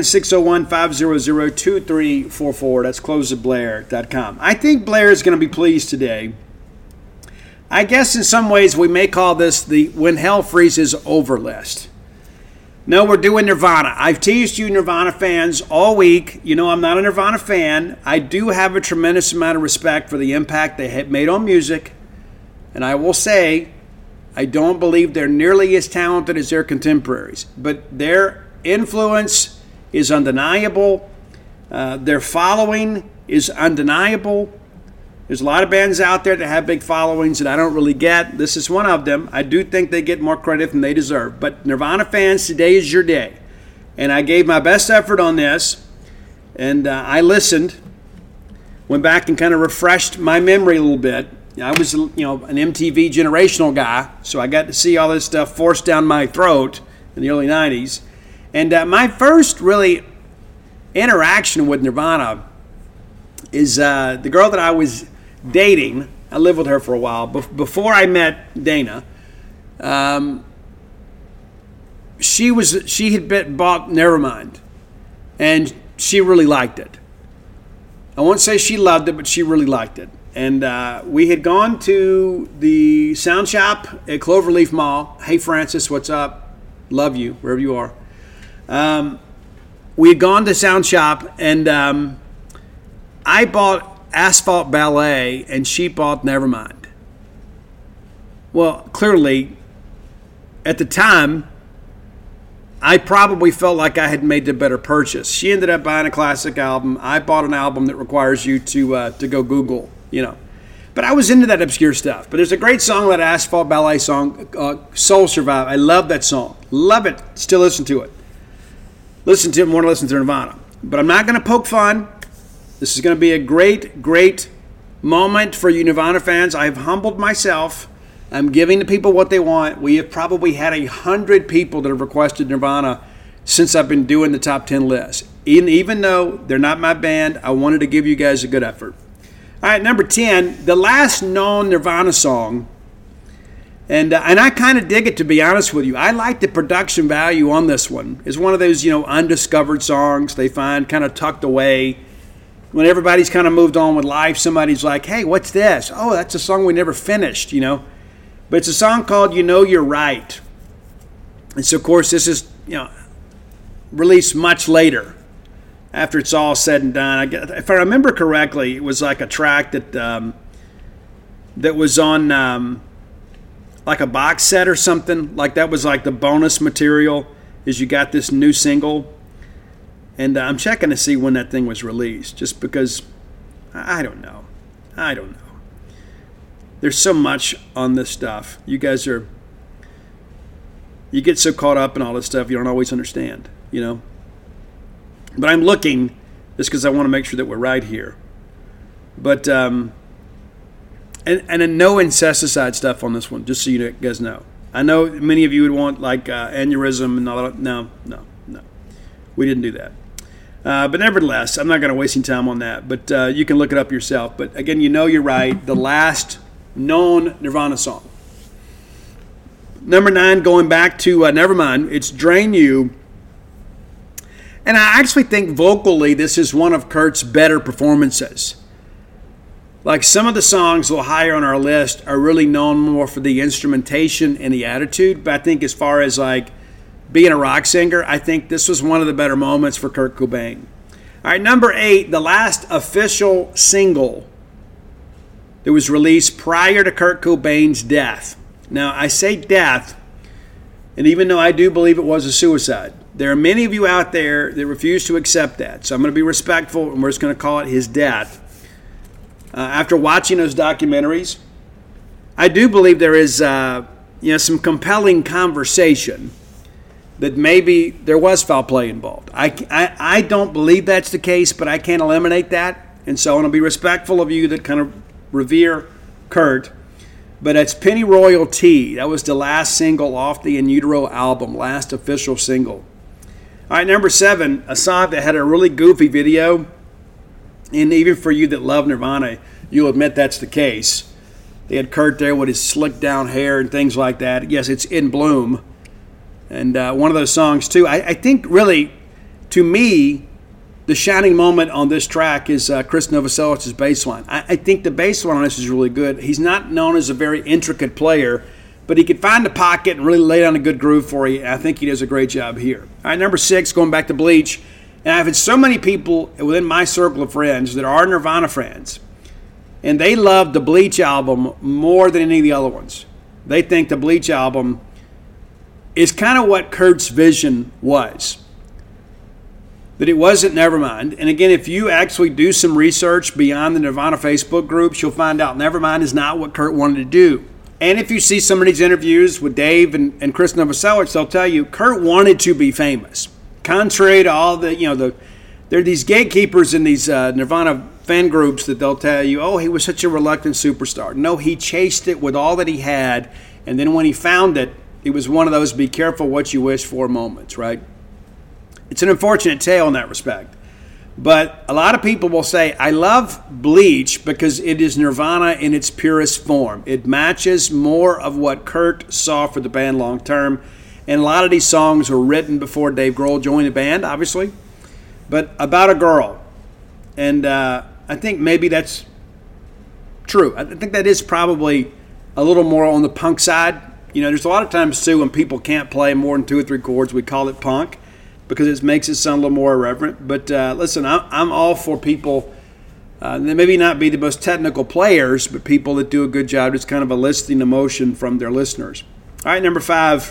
601-500-2344. That's closewithblair.com. I think Blair is going to be pleased today I guess in some ways we may call this the When Hell Freezes Over list. No, we're doing Nirvana. I've teased you Nirvana fans all week. You know I'm not a Nirvana fan. I do have a tremendous amount of respect for the impact they have made on music. And I will say, I don't believe they're nearly as talented as their contemporaries. But their influence is undeniable. Their following is undeniable. There's a lot of bands out there that have big followings that I don't really get. This is one of them. I do think they get more credit than they deserve. But Nirvana fans, today is your day. And I gave my best effort on this. And I listened, went back and kind of refreshed my memory a little bit. I was, an MTV generational guy, so I got to see all this stuff forced down my throat in the early 90s. And my first really interaction with Nirvana is the girl that I was dating. I lived with her for a while. Before I met Dana, she had bought Nevermind, and she really liked it. I won't say she loved it, but she really liked it. And we had gone to the sound shop at Cloverleaf Mall. Hey, Francis, what's up? Love you, wherever you are. We had gone to sound shop, and I bought Asphalt Ballet, and she bought Nevermind. Well, clearly, at the time, I probably felt like I had made the better purchase. She ended up buying a classic album. I bought an album that requires you to go Google, But I was into that obscure stuff. But there's a great song, that Asphalt Ballet song, Soul Survive. I love that song. Love it. Still listen to it. Listen to it more than listen to Nirvana. But I'm not going to poke fun. This is going to be a great, great moment for you Nirvana fans. I have humbled myself. I'm giving the people what they want. We have probably had 100 people that have requested Nirvana since I've been doing the top 10 list. Even though they're not my band, I wanted to give you guys a good effort. All right, number 10, the last known Nirvana song. And I kind of dig it, to be honest with you. I like the production value on this one. It's one of those, undiscovered songs they find kind of tucked away. When everybody's kind of moved on with life, somebody's like, hey, what's this? Oh, that's a song we never finished, But it's a song called You Know You're Right. And so, of course, this is, released much later, after it's all said and done. If I remember correctly, it was like a track that was on like a box set or something. Like that was like the bonus material, is you got this new single. And I'm checking to see when that thing was released, just because I don't know. There's so much on this stuff. You get so caught up in all this stuff, you don't always understand, But I'm looking just because I want to make sure that we're right here. But, and no incesticide stuff on this one, just so you guys know. I know many of you would want like aneurysm and all that. No. We didn't do that. But nevertheless, I'm not going to waste any time on that. But you can look it up yourself. But again, You Know You're Right, the last known Nirvana song. Number 9, going back to Nevermind, it's Drain You. And I actually think vocally this is one of Kurt's better performances. Like some of the songs a little higher on our list are really known more for the instrumentation and the attitude. But I think as far as like being a rock singer, I think this was one of the better moments for Kurt Cobain. All right, number 8, the last official single that was released prior to Kurt Cobain's death. Now, I say death, and even though I do believe it was a suicide, there are many of you out there that refuse to accept that. So I'm going to be respectful, and we're just going to call it his death. After watching those documentaries, I do believe there is some compelling conversation that maybe there was foul play involved. I don't believe that's the case, but I can't eliminate that. And so I want to be respectful of you that kind of revere Kurt. But it's Penny Royal Tea. That was the last single off the In Utero album, last official single. All right, number 7, a song that had a really goofy video. And even for you that love Nirvana, you'll admit that's the case. They had Kurt there with his slicked down hair and things like that. Yes, it's In Bloom. And one of those songs, too, I think really, to me, the shining moment on this track is Chris Novoselic's bass line. I think the bass line on this is really good. He's not known as a very intricate player, but he can find the pocket and really lay down a good groove for you. And I think he does a great job here. All right, number 6, going back to Bleach. And I've had so many people within my circle of friends that are Nirvana fans, and they love the Bleach album more than any of the other ones. They think the Bleach album is kind of what Kurt's vision was. That it wasn't Nevermind. And again, if you actually do some research beyond the Nirvana Facebook groups, you'll find out Nevermind is not what Kurt wanted to do. And if you see some of these interviews with Dave and Chris Novoselic, they'll tell you Kurt wanted to be famous. Contrary to all the, there are these gatekeepers in these Nirvana fan groups that they'll tell you, oh, he was such a reluctant superstar. No, he chased it with all that he had. And then when he found it, it was one of those be careful what you wish for moments, right? It's an unfortunate tale in that respect. But a lot of people will say, I love Bleach because it is Nirvana in its purest form. It matches more of what Kurt saw for the band long term. And a lot of these songs were written before Dave Grohl joined the band, obviously. But about a girl. And I think maybe that's true. I think that is probably a little more on the punk side. There's a lot of times, too, when people can't play more than 2 or 3 chords, we call it punk, because it makes it sound a little more irreverent. But listen, I'm all for people that maybe not be the most technical players, but people that do a good job just kind of eliciting emotion from their listeners. All right, number 5.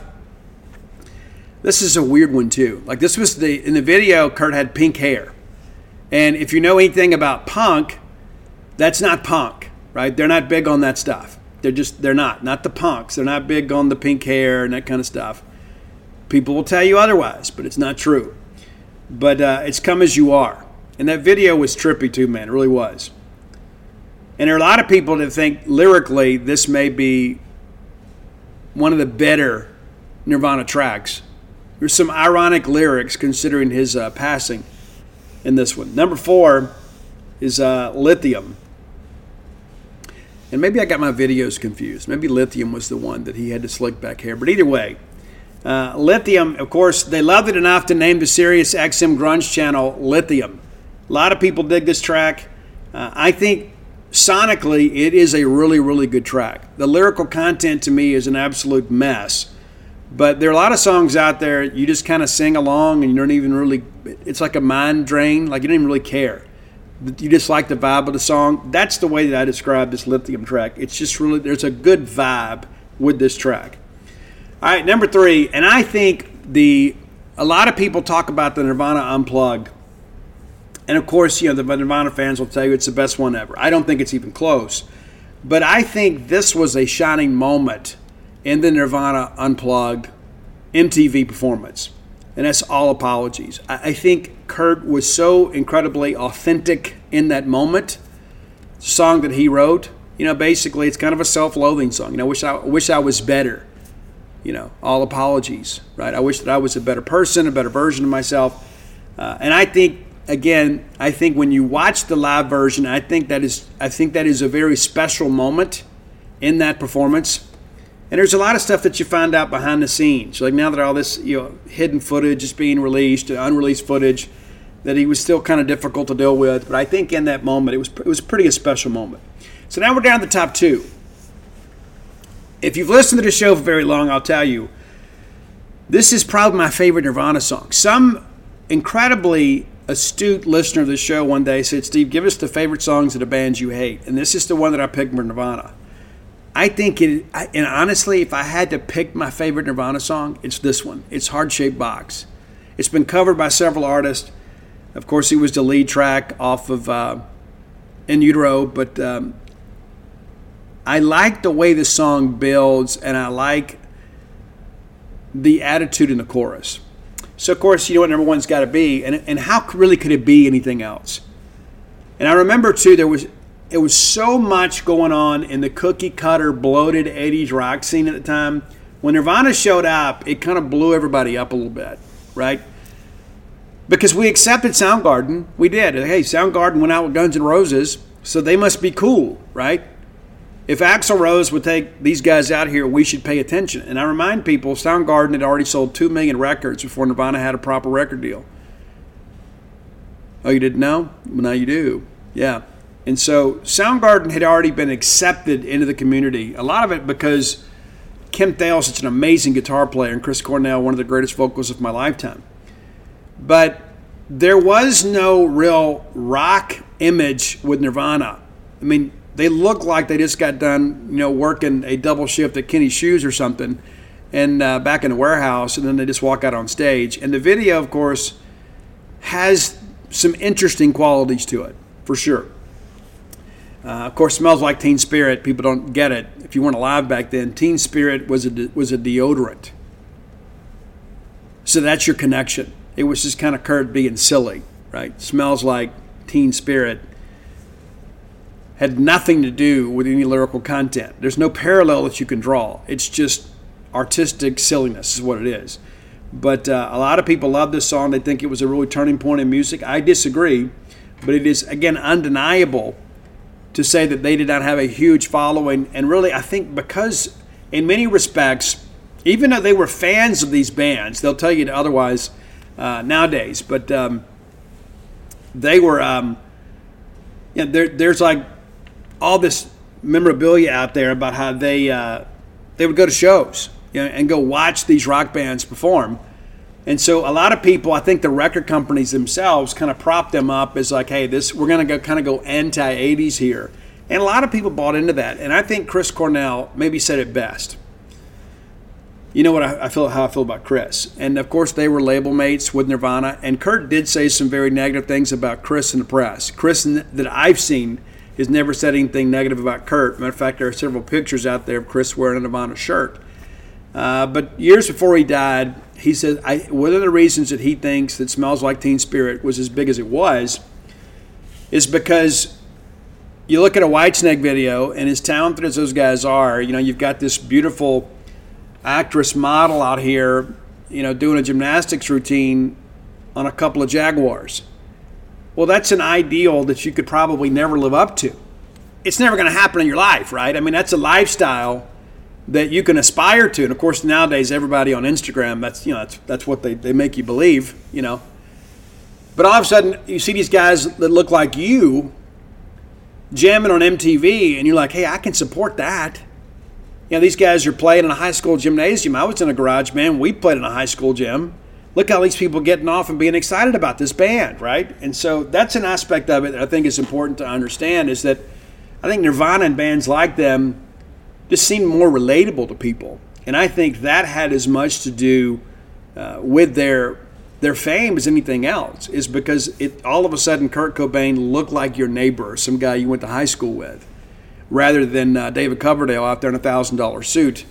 This is a weird one, too. Like, this was in the video, Kurt had pink hair. And if you know anything about punk, that's not punk, right? They're not big on that stuff. They're not the punks. They're not big on the pink hair and that kind of stuff. People will tell you otherwise, but it's not true. But it's Come As You Are. And that video was trippy too, man. It really was. And there are a lot of people that think lyrically this may be one of the better Nirvana tracks. There's some ironic lyrics considering his passing in this one. Number 4 is Lithium. And maybe I got my videos confused. Maybe Lithium was the one that he had to slick back hair. But either way, Lithium, of course, they loved it enough to name the Sirius XM Grunge channel Lithium. A lot of people dig this track. I think sonically it is a really, really good track. The lyrical content to me is an absolute mess. But there are a lot of songs out there you just kind of sing along and you don't even really, it's like a mind drain, like you don't even really care. You just like the vibe of the song. That's the way that I describe this Lithium track. It's just really, there's a good vibe with this track. All right, number 3, and I think a lot of people talk about the Nirvana Unplugged. And of course, the Nirvana fans will tell you it's the best one ever. I don't think it's even close. But I think this was a shining moment in the Nirvana Unplugged MTV performance. And that's All Apologies. I think Kurt was so incredibly authentic in that moment. The song that he wrote, basically it's kind of a self-loathing song. I wish I was better. All apologies, right? I wish that I was a better person, a better version of myself. And I think when you watch the live version, I think that is a very special moment in that performance. And there's a lot of stuff that you find out behind the scenes. Like now that all this, hidden footage is being released, unreleased footage, that he was still kind of difficult to deal with. But I think in that moment, it was pretty a special moment. So now we're down to the top 2. If you've listened to the show for very long, I'll tell you, this is probably my favorite Nirvana song. Some incredibly astute listener of the show one day said, Steve, give us the favorite songs of the bands you hate. And this is the one that I picked for Nirvana. I think and honestly, if I had to pick my favorite Nirvana song, it's this one. It's Heart Shaped Box. It's been covered by several artists. Of course, he was the lead track off of In Utero, but I like the way the song builds, and I like the attitude in the chorus. So, of course, you know what number 1's got to be, and how really could it be anything else? And I remember, too, there was so much going on in the cookie-cutter, bloated 80s rock scene at the time. When Nirvana showed up, it kind of blew everybody up a little bit, right? Because we accepted Soundgarden. We did. Hey, Soundgarden went out with Guns N' Roses, so they must be cool, right? If Axl Rose would take these guys out here, we should pay attention. And I remind people, Soundgarden had already sold 2 million records before Nirvana had a proper record deal. Oh, you didn't know? Well, now you do. Yeah. And so Soundgarden had already been accepted into the community. A lot of it because Kim Thayil is such an amazing guitar player and Chris Cornell, one of the greatest vocalists of my lifetime. But there was no real rock image with Nirvana. I mean, they look like they just got done, working a double shift at Kenny's Shoes or something, and back in the warehouse, and then they just walk out on stage. And the video, of course, has some interesting qualities to it, for sure. Of course, Smells Like Teen Spirit. People don't get it. If you weren't alive back then, Teen Spirit was a deodorant. So that's your connection. It was just kind of Kurt being silly, right? Smells Like Teen Spirit had nothing to do with any lyrical content. There's no parallel that you can draw. It's just artistic silliness is what it is. But a lot of people love this song. They think it was a really turning point in music. I disagree, but it is, again, undeniable to say that they did not have a huge following. And really, I think because in many respects, even though they were fans of these bands, they'll tell you otherwise nowadays, but they were, there's like all this memorabilia out there about how they would go to shows and go watch these rock bands perform. And so a lot of people, I think the record companies themselves kind of prop them up as like, hey, we're going to go anti-80s here. And a lot of people bought into that. And I think Chris Cornell maybe said it best. You know what how I feel about Chris. And of course they were label mates with Nirvana. And Kurt did say some very negative things about Chris in the press. Chris that I've seen has never said anything negative about Kurt. Matter of fact, there are several pictures out there of Chris wearing a Nirvana shirt. But years before he died, he said one of the reasons that he thinks that Smells Like Teen Spirit was as big as it was is because you look at a Whitesnake video, and as talented as those guys are, you've got this beautiful actress model out here, doing a gymnastics routine on a couple of Jaguars. Well, that's an ideal that you could probably never live up to. It's never going to happen in your life, right? I mean, that's a lifestyle that you can aspire to. And of course, nowadays, everybody on Instagram, that's what they make you believe, But all of a sudden, you see these guys that look like you jamming on MTV, and you're like, hey, I can support that. These guys are playing in a high school gymnasium. I was in a garage band. We played in a high school gym. Look how these people getting off and being excited about this band, right? And so that's an aspect of it that I think is important to understand, is that I think Nirvana and bands like them just seem more relatable to people. And I think that had as much to do with their fame as anything else, is because all of a sudden Kurt Cobain looked like your neighbor, some guy you went to high school with, rather than David Coverdale out there in a $1,000 suit,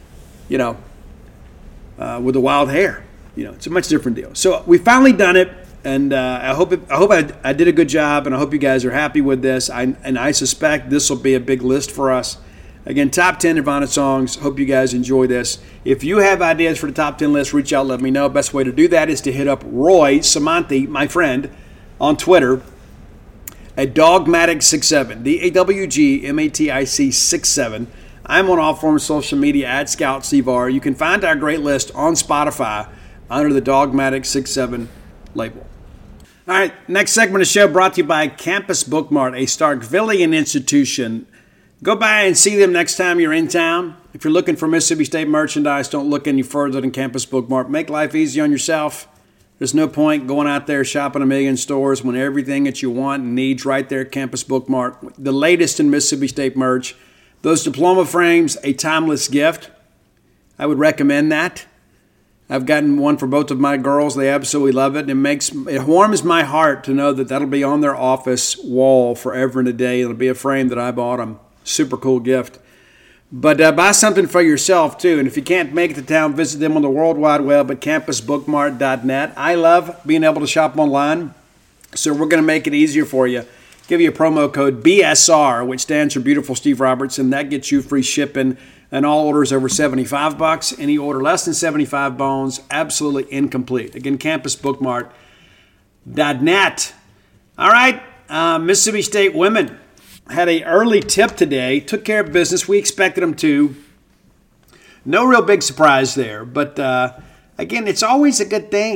with the wild hair. It's a much different deal. So we finally done it, and I hope I did a good job, and I hope you guys are happy with this. I suspect this will be a big list for us. Again, top 10 Nirvana songs. Hope you guys enjoy this. If you have ideas for the top 10 list, reach out, let me know. Best way to do that is to hit up Roy Samanthi, my friend, on Twitter at Dogmatic67, DAWGMATIC 67. I'm on all forms of social media at Scout Steve R. You can find our great list on Spotify under the Dogmatic 67 label. All right, next segment of the show brought to you by Campus Bookmart, a Starkvillian institution. Go by and see them next time you're in town. If you're looking for Mississippi State merchandise, don't look any further than Campus Bookmart. Make life easy on yourself. There's no point going out there shopping a million stores when everything that you want and needs right there at Campus Bookmart. The latest in Mississippi State merch. Those diploma frames, a timeless gift. I would recommend that. I've gotten one for both of my girls. They absolutely love it. And it warms my heart to know that that'll be on their office wall forever and a day. It'll be a frame that I bought them. Super cool gift. But buy something for yourself, too. And if you can't make it to town, visit them on the World Wide Web at campusbookmart.net. I love being able to shop online, so we're going to make it easier for you. Give you a promo code BSR, which stands for Beautiful Steve Robertson. That gets you free shipping and all orders over $75. Any order less than 75 bones, absolutely incomplete. Again, campusbookmart.net. All right, Mississippi State women had an early tip today, took care of business. We expected them to. No real big surprise there. But, again, it's always a good thing,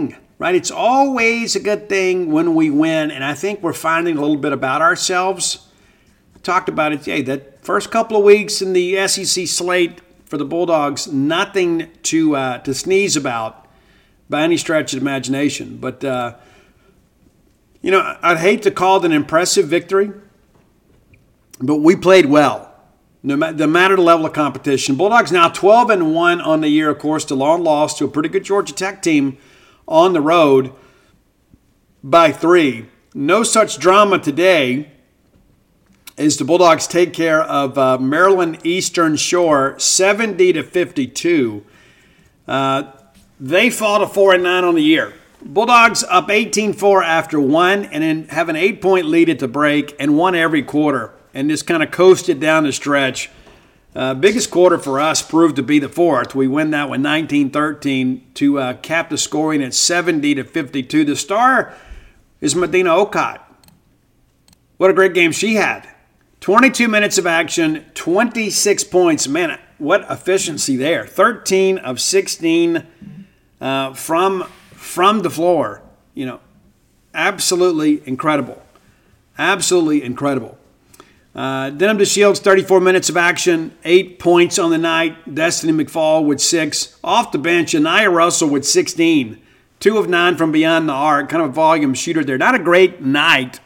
right? It's always a good thing when we win, and I think we're finding a little bit about ourselves. We talked about it, that first couple of weeks in the SEC slate for the Bulldogs, nothing to sneeze about by any stretch of imagination. But, I'd hate to call it an impressive victory, but we played well. No matter the level of competition. Bulldogs now 12-1 on the year, of course, the long loss to a pretty good Georgia Tech team on the road by 3. No such drama today as the Bulldogs take care of Maryland Eastern Shore 70-52. They fall to 4-9 on the year. Bulldogs up 18-4 after one, and then have an 8-point lead at the break and won every quarter. And just kind of coasted down the stretch. Biggest quarter for us proved to be the fourth. We win that one 19-13 to cap the scoring at 70-52. The star is Medina Okot. What a great game she had. 22 minutes of action, 26 points. Man, what efficiency there. 13 of 16 from the floor. Absolutely incredible. Absolutely incredible. Denham DeShields, 34 minutes of action, 8 points on the night. Destiny McFall with 6. Off the bench, Anaya Russell with 16. 2 of 9 from beyond the arc. Kind of a volume shooter there. Not a great night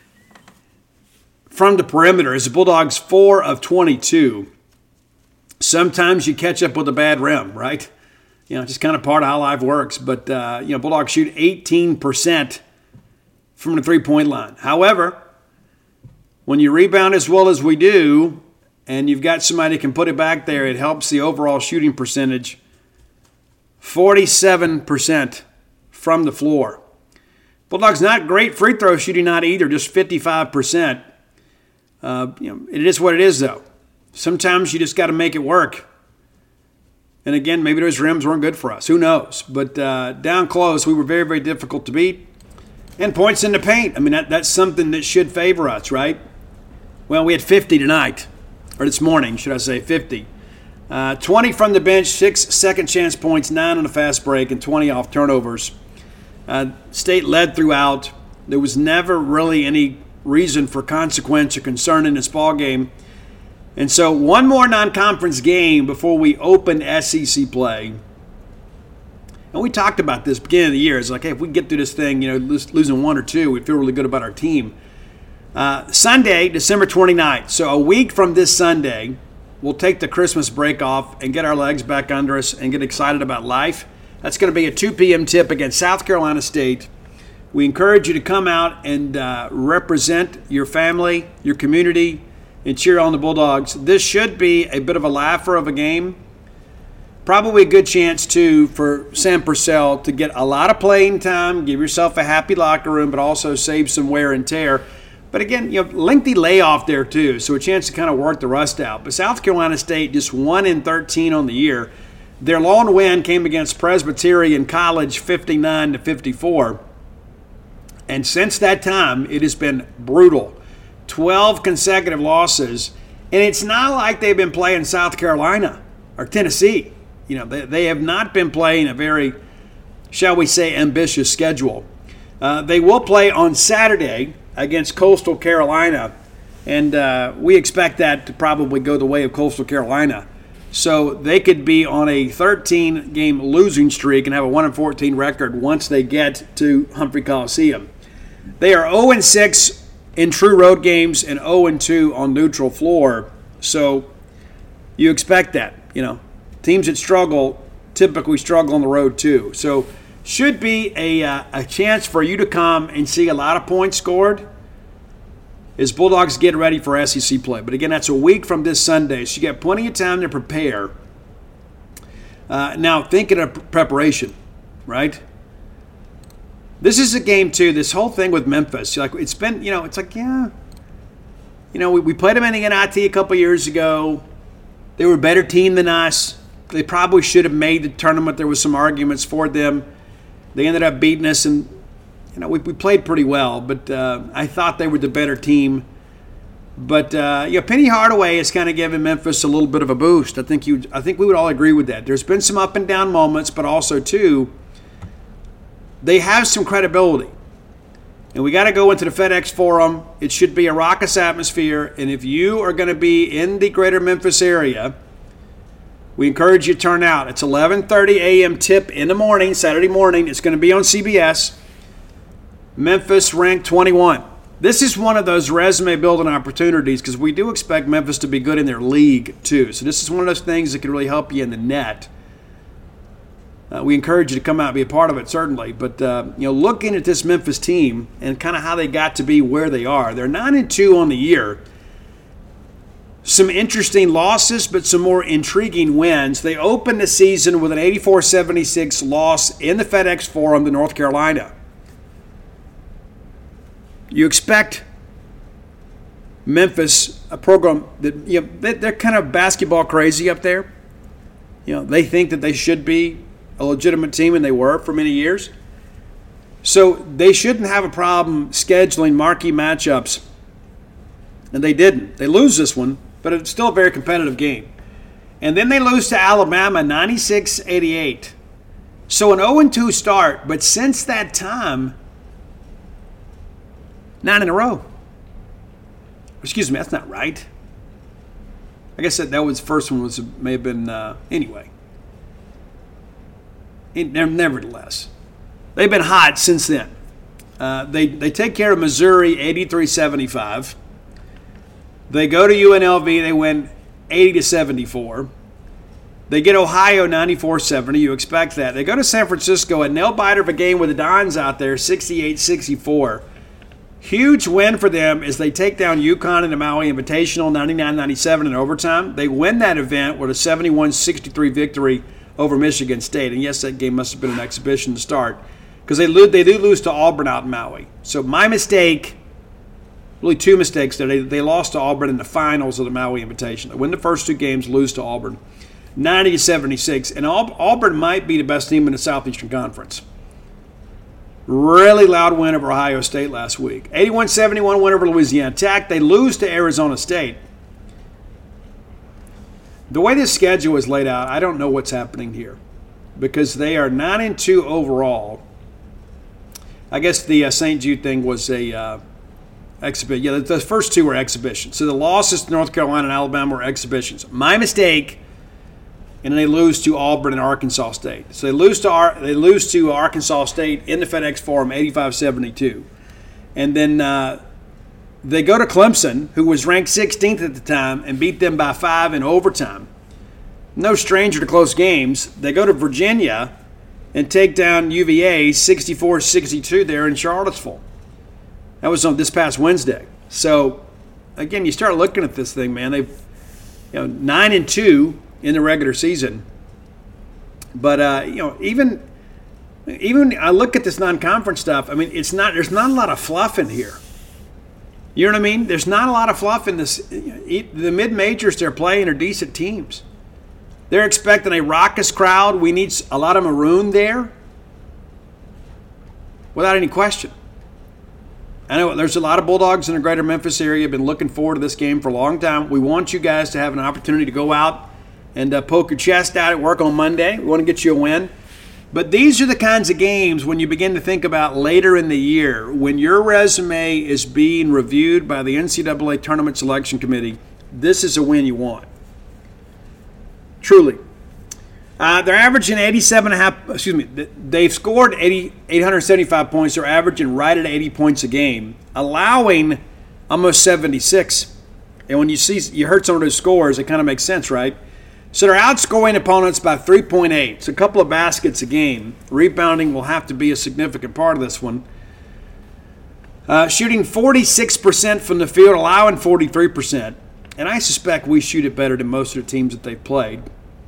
from the perimeter as the Bulldogs 4 of 22. Sometimes you catch up with a bad rim, right? Just kind of part of how life works. But, Bulldogs shoot 18% from the three-point line. However, when you rebound as well as we do, and you've got somebody who can put it back there, it helps the overall shooting percentage. 47% from the floor. Bulldogs not great free throw shooting, not either, just 55%. It is what it is, though. Sometimes you just got to make it work. And again, maybe those rims weren't good for us. Who knows? But down close, we were very, very difficult to beat. And points in the paint. That's something that should favor us, right? Well, we had 50 tonight, or this morning, should I say, 50. 20 from the bench, 6 second chance points, 9 on the fast break, and 20 off turnovers. State led throughout. There was never really any reason for consequence or concern in this ball game. And so one more non-conference game before we open SEC play. And we talked about this beginning of the year. It's like, hey, if we get through this thing, losing 1 or 2, we feel really good about our team. Sunday, December 29th. So a week from this Sunday, we'll take the Christmas break off and get our legs back under us and get excited about life. That's going to be a 2 p.m. tip against South Carolina State. We encourage you to come out and represent your family, your community, and cheer on the Bulldogs. This should be a bit of a laugher of a game. Probably a good chance, too, for Sam Purcell to get a lot of playing time, give yourself a happy locker room, but also save some wear and tear. But again, lengthy layoff there, too, so a chance to kind of work the rust out. But South Carolina State just 1-13 on the year. Their lone win came against Presbyterian College 59-54. And since that time, it has been brutal. 12 consecutive losses. And it's not like they've been playing South Carolina or Tennessee. They have not been playing a very, shall we say, ambitious schedule. They will play on Saturday against Coastal Carolina, and we expect that to probably go the way of Coastal Carolina. So they could be on a 13-game losing streak and have a 1-14 record once they get to Humphrey Coliseum. They are 0-6 in true road games and 0-2 on neutral floor. So you expect that, Teams that struggle typically struggle on the road too. So should be a chance for you to come and see a lot of points scored as Bulldogs get ready for SEC play. But again, that's a week from this Sunday, so you got plenty of time to prepare. Now, thinking of preparation, right? This is a game too. This whole thing with Memphis, it's been, it's like, we played them in the NIT a couple years ago. They were a better team than us. They probably should have made the tournament. There was some arguments for them. They ended up beating us, and we played pretty well. But I thought they were the better team. But Penny Hardaway has kind of given Memphis a little bit of a boost. I think we would all agree with that. There's been some up and down moments, but also too, they have some credibility. And we got to go into the FedEx Forum. It should be a raucous atmosphere. And if you are going to be in the greater Memphis area, we encourage you to turn out. It's 11:30 a.m. tip in the morning, Saturday morning. It's going to be on CBS. Memphis ranked 21. This is one of those resume building opportunities because we do expect Memphis to be good in their league too. So this is one of those things that can really help you in the net. We encourage you to come out and be a part of it, certainly. But, looking at this Memphis team and kind of how they got to be where they are, they're 9-2 on the year. Some interesting losses, but some more intriguing wins. They opened the season with an 84-76 loss in the FedEx Forum to North Carolina. You expect Memphis, a program that, they're kind of basketball crazy up there. They think that they should be a legitimate team, and they were for many years. So they shouldn't have a problem scheduling marquee matchups, and they didn't. They lose this one, but it's still a very competitive game. And then they lose to Alabama 96-88. So an 0-2 start, but since that time, 9 in a row. Excuse me, that's not right. I guess that was the first one may have been anyway. Nevertheless, they've been hot since then. They take care of Missouri 83-75. They go to UNLV, they win 80-74. They get Ohio 94-70. You expect that. They go to San Francisco, a nail-biter of a game with the Dons out there, 68-64. Huge win for them as they take down UConn in the Maui Invitational 99-97 in overtime. They win that event with a 71-63 victory over Michigan State. And yes, that game must have been an exhibition to start because they do lose to Auburn out in Maui. So my mistake, really two mistakes there. They lost to Auburn in the finals of the Maui Invitational. They win the first two games, lose to Auburn, 90-76. And Auburn might be the best team in the Southeastern Conference. Really loud win over Ohio State last week. 81-71 win over Louisiana Tech. They lose to Arizona State. The way this schedule is laid out, I don't know what's happening here because they are 9-2 overall. I guess the St. Jude thing was a exhibition. Yeah, the first two were exhibitions. So the losses to North Carolina and Alabama were exhibitions. My mistake. And then they lose to Auburn and Arkansas State. So they lose to Arkansas State in the FedEx Forum, 85-72. And then they go to Clemson, who was ranked 16th at the time, and beat them by 5 in overtime. No stranger to close games. They go to Virginia and take down UVA 64-62 there in Charlottesville. That was on this past Wednesday. So, again, you start looking at this thing, man. They've 9-2 in the regular season. But, even I look at this non-conference stuff, I mean, there's not a lot of fluff in here. You know what I mean? There's not a lot of fluff in this. The mid-majors they're playing are decent teams. They're expecting a raucous crowd. We need a lot of maroon there without any question. I know there's a lot of Bulldogs in the greater Memphis area. Been looking forward to this game for a long time. We want you guys to have an opportunity to go out and poke your chest out at work on Monday. We want to get you a win. But these are the kinds of games when you begin to think about later in the year, when your resume is being reviewed by the NCAA Tournament Selection Committee, this is a win you want. Truly. They're averaging 87.5, they've scored 875 points. They're averaging right at 80 points a game, allowing almost 76. And when you heard some of those scores, it kind of makes sense, right? So they're outscoring opponents by 3.8. It's a couple of baskets a game. Rebounding will have to be a significant part of this one. Shooting 46% from the field, allowing 43%. And I suspect we shoot it better than most of the teams that they've played.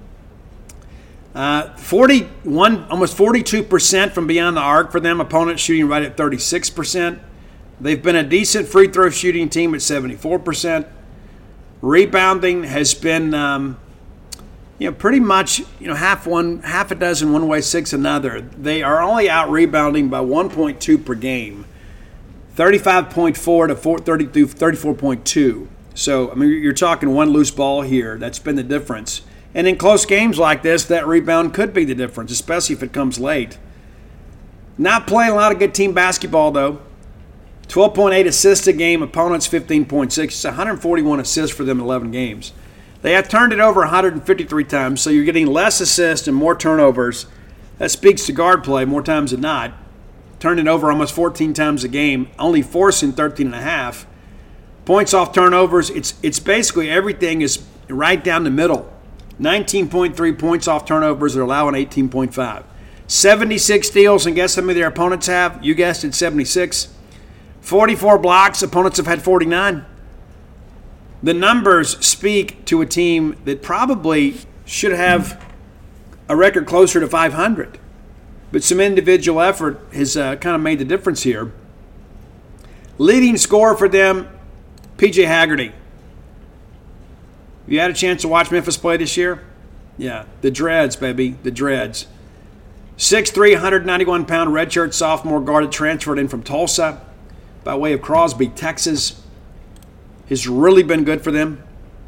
41, almost 42% from beyond the arc for them. Opponents shooting right at 36%. They've been a decent free throw shooting team at 74%. Rebounding has been, pretty much, half a dozen one way, six another. They are only out rebounding by 1.2 per game, 35.4 to 34.2. So, I mean, you're talking one loose ball here. That's been the difference. And in close games like this, that rebound could be the difference, especially if it comes late. Not playing a lot of good team basketball, though. 12.8 assists a game, opponents 15.6. It's 141 assists for them in 11 games. They have turned it over 153 times, so you're getting less assists and more turnovers. That speaks to guard play more times than not. Turning it over almost 14 times a game, only forcing 13.5. Points off turnovers, it's basically everything is right down the middle. 19.3 points off turnovers, they're allowing 18.5. 76 steals, and guess how many their opponents have? You guessed it, 76. 44 blocks, opponents have had 49. The numbers speak to a team that probably should have a record closer to 500. But some individual effort has kind of made the difference here. Leading scorer for them, P.J. Haggerty. You had a chance to watch Memphis play this year? Yeah, the Dreads, baby, the Dreads. 6'3", 191-pound redshirt sophomore guard that transferred in from Tulsa by way of Crosby, Texas. Has really been good for them.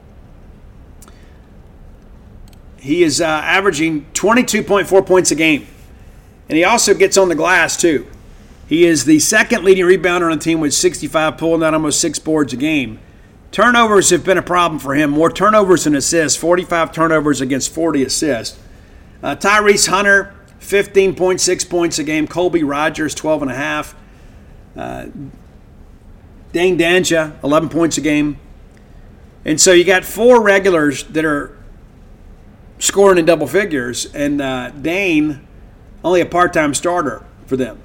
He is averaging 22.4 points a game. And he also gets on the glass, too. He is the second leading rebounder on the team with 65, pulling down almost 6 boards a game. Turnovers have been a problem for him. More turnovers than assists, 45 turnovers against 40 assists. Tyrese Hunter, 15.6 points a game. Colby Rogers, 12.5. Dane Danja, 11 points a game. And so you got 4 regulars that are scoring in double figures, and Dane, only a part-time starter for them.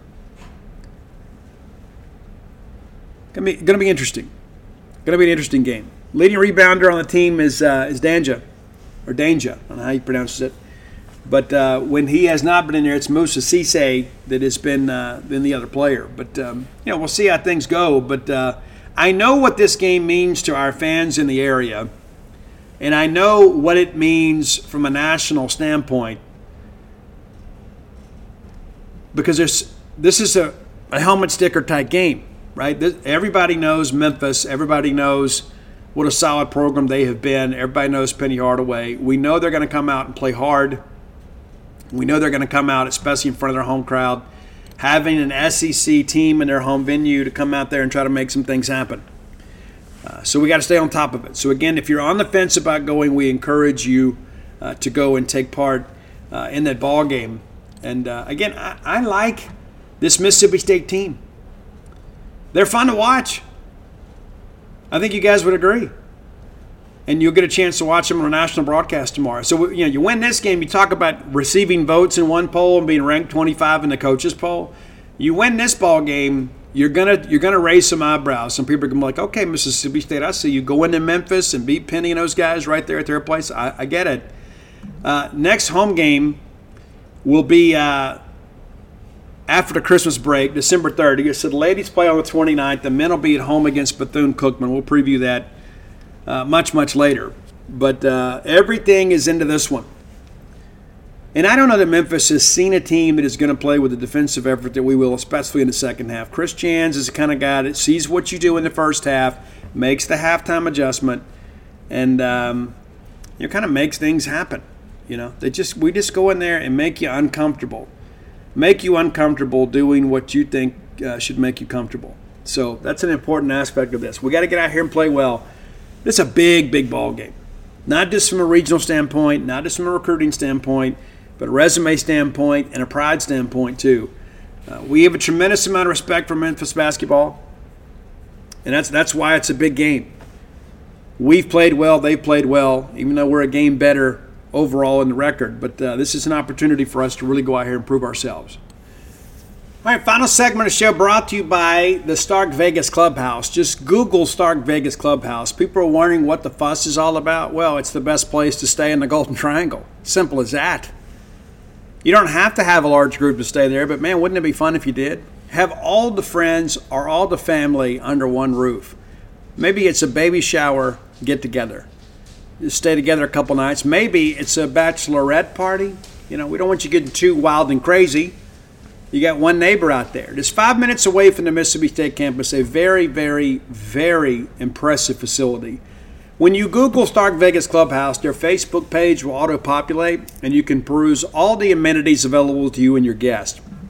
Going to be interesting. Going to be an interesting game. Leading rebounder on the team is Danja, or Danja. I don't know how he pronounces it. But when he has not been in there, it's Moussa Cisse that has been the other player. But we'll see how things go. But I know what this game means to our fans in the area, and I know what it means from a national standpoint. Because this is a helmet sticker type game, right? Everybody knows Memphis. Everybody knows what a solid program they have been. Everybody knows Penny Hardaway. We know they're going to come out and play hard. We know they're going to come out, especially in front of their home crowd, having an SEC team in their home venue to come out there and try to make some things happen. So we got to stay on top of it. So again, if you're on the fence about going, we encourage you to go and take part in that ball game. And again, I like this Mississippi State team. They're fun to watch. I think you guys would agree. And you'll get a chance to watch them on a national broadcast tomorrow. So you win this game, you talk about receiving votes in one poll and being ranked 25 in the coaches poll. You win this ball game, you're gonna raise some eyebrows. Some people are gonna be like, okay, Mississippi State, I see you go into Memphis and beat Penny and those guys right there at their place. I get it. Next home game will be after the Christmas break, December 30th. So the ladies play on the 29th. The men will be at home against Bethune-Cookman. We'll preview that much, much later. But everything is into this one. And I don't know that Memphis has seen a team that is going to play with the defensive effort that we will, especially in the second half. Chris Jans is the kind of guy that sees what you do in the first half, makes the halftime adjustment, and kind of makes things happen. We just go in there and make you uncomfortable. Make you uncomfortable doing what you think should make you comfortable. So that's an important aspect of this. We got to get out here and play well. This is a big, big ball game. Not just from a regional standpoint, not just from a recruiting standpoint, but a resume standpoint and a pride standpoint too. We have a tremendous amount of respect for Memphis basketball, and that's why it's a big game. We've played well, they've played well, even though we're a game better overall in the record. But this is an opportunity for us to really go out here and prove ourselves. All right, final segment of the show brought to you by the Stark Vegas Clubhouse. Just Google Stark Vegas Clubhouse. People are wondering what the fuss is all about. Well, it's the best place to stay in the Golden Triangle. Simple as that. You don't have to have a large group to stay there, but man, wouldn't it be fun if you did? Have all the friends or all the family under one roof. Maybe it's a baby shower get-together. Just stay together a couple nights. Maybe it's a bachelorette party. We don't want you getting too wild and crazy. You got one neighbor out there. Just 5 minutes away from the Mississippi State campus, a very, very, very impressive facility. When you Google Stark Vegas Clubhouse, their Facebook page will auto-populate, and you can peruse all the amenities available to you and your guests.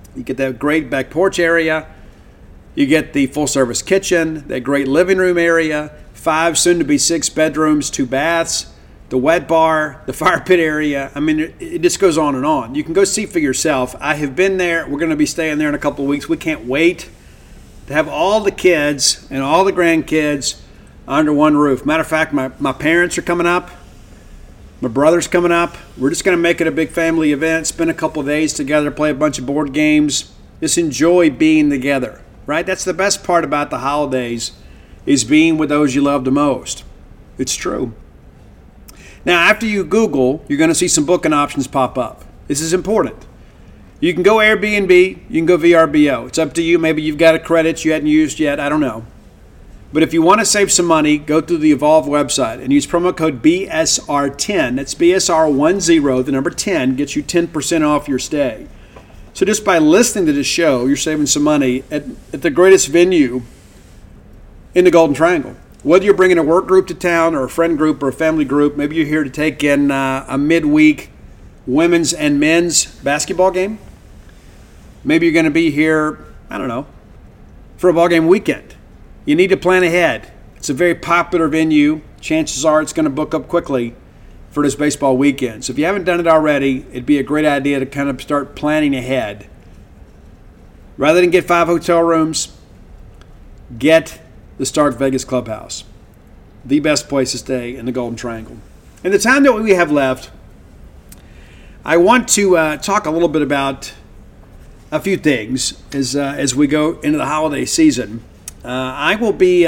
You get that great back porch area. You get the full-service kitchen, that great living room area, 5, soon-to-be 6 bedrooms, 2 baths, the wet bar, the fire pit area. I mean, it just goes on and on. You can go see for yourself. I have been there. We're going to be staying there in a couple of weeks. We can't wait to have all the kids and all the grandkids under one roof. Matter of fact, my parents are coming up. My brother's coming up. We're just going to make it a big family event, spend a couple of days together, play a bunch of board games, just enjoy being together, right? That's the best part about the holidays, is being with those you love the most. It's true. Now, after you Google, you're going to see some booking options pop up. This is important. You can go Airbnb, you can go VRBO. It's up to you. Maybe you've got a credit you hadn't used yet. I don't know. But if you want to save some money, go through the Evolve website and use promo code BSR10. That's BSR10, the number 10, gets you 10% off your stay. So just by listening to this show, you're saving some money at the greatest venue in the Golden Triangle. Whether you're bringing a work group to town or a friend group or a family group, maybe you're here to take in a midweek women's and men's basketball game. Maybe you're going to be here, I don't know, for a ball game weekend. You need to plan ahead. It's a very popular venue. Chances are it's going to book up quickly for this baseball weekend. So if you haven't done it already, it'd be a great idea to kind of start planning ahead. Rather than get 5 hotel rooms, get the Stark Vegas Clubhouse, the best place to stay in the Golden Triangle. In the time that we have left, I want to talk a little bit about a few things as we go into the holiday season. I will be,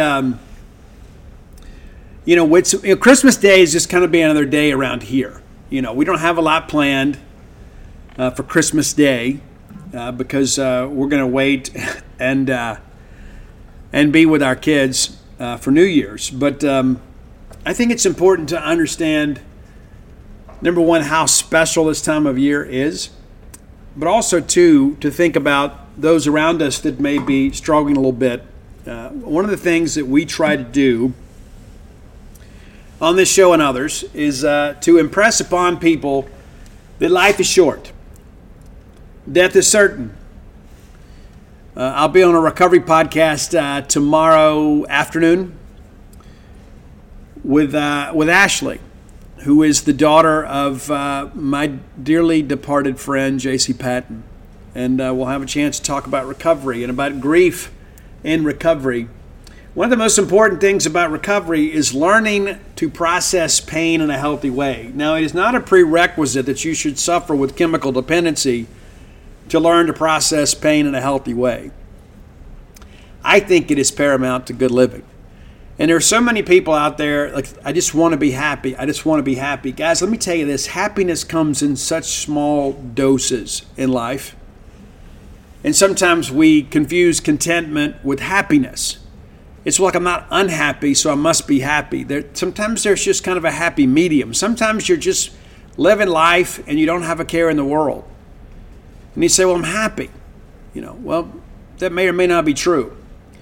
Christmas Day is just kind of be another day around here. We don't have a lot planned for Christmas Day because we're going to wait and be with our kids for New Year's. But I think it's important to understand, number one, how special this time of year is, but also, two, to think about those around us that may be struggling a little bit. One of the things that we try to do on this show and others is to impress upon people that life is short. Death is certain. I'll be on a recovery podcast tomorrow afternoon with Ashley, who is the daughter of my dearly departed friend, J.C. Patton. And we'll have a chance to talk about recovery and about grief in recovery. One of the most important things about recovery is learning to process pain in a healthy way. Now, it is not a prerequisite that you should suffer with chemical dependency to learn to process pain in a healthy way. I think it is paramount to good living. And there are so many people out there, like, I just want to be happy. I just want to be happy. Guys, let me tell you this. Happiness comes in such small doses in life. And sometimes we confuse contentment with happiness. It's like, I'm not unhappy, so I must be happy. Sometimes there's just kind of a happy medium. Sometimes you're just living life and you don't have a care in the world. And you say, well, I'm happy. Well, that may or may not be true.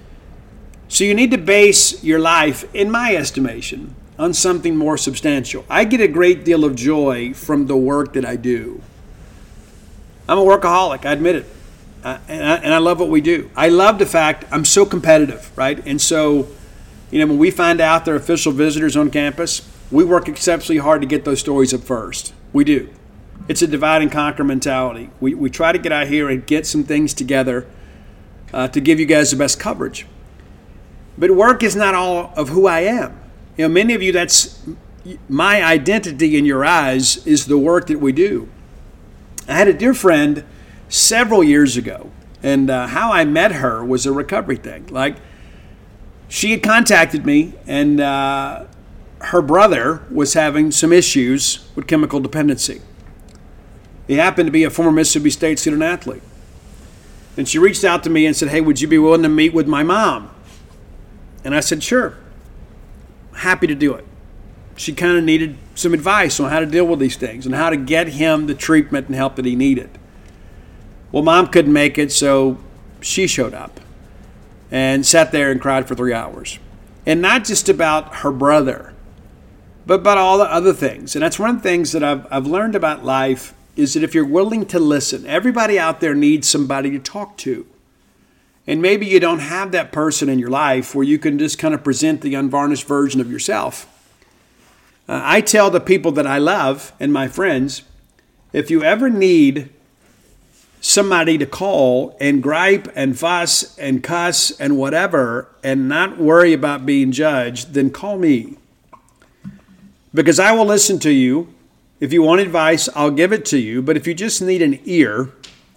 So you need to base your life, in my estimation, on something more substantial. I get a great deal of joy from the work that I do. I'm a workaholic, I admit it. And I love what we do. I love the fact I'm so competitive, right? And so, when we find out there are official visitors on campus, we work exceptionally hard to get those stories up first. We do. It's a divide and conquer mentality. We try to get out here and get some things together to give you guys the best coverage. But work is not all of who I am. Many of you, that's my identity in your eyes is the work that we do. I had a dear friend several years ago, and how I met her was a recovery thing. Like, she had contacted me, and her brother was having some issues with chemical dependency. He happened to be a former Mississippi State student athlete. And she reached out to me and said, hey, would you be willing to meet with my mom? And I said, sure. Happy to do it. She kind of needed some advice on how to deal with these things and how to get him the treatment and help that he needed. Well, Mom couldn't make it, so she showed up and sat there and cried for 3 hours. And not just about her brother, but about all the other things. And that's one of the things that I've learned about life is that if you're willing to listen, everybody out there needs somebody to talk to. And maybe you don't have that person in your life where you can just kind of present the unvarnished version of yourself. I tell the people that I love and my friends, if you ever need somebody to call and gripe and fuss and cuss and whatever and not worry about being judged, then call me. Because I will listen to you. If you want advice, I'll give it to you. But if you just need an ear,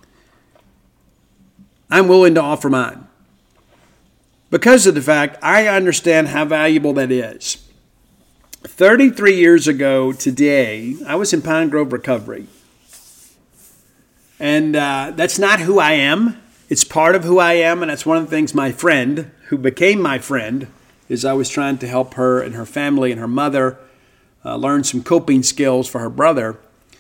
I'm willing to offer mine. Because of the fact I understand how valuable that is. 33 years ago today, I was in Pine Grove Recovery. And that's not who I am. It's part of who I am, and that's one of the things my friend, who became my friend, is I was trying to help her and her family and her mother learn some coping skills for her brother.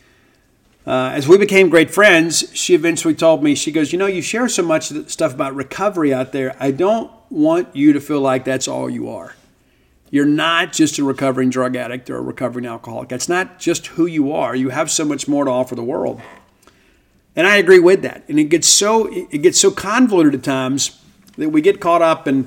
As we became great friends, she eventually told me, she goes, you share so much stuff about recovery out there. I don't want you to feel like that's all you are. You're not just a recovering drug addict or a recovering alcoholic. That's not just who you are. You have so much more to offer the world. And I agree with that. And it gets so convoluted at times that we get caught up in,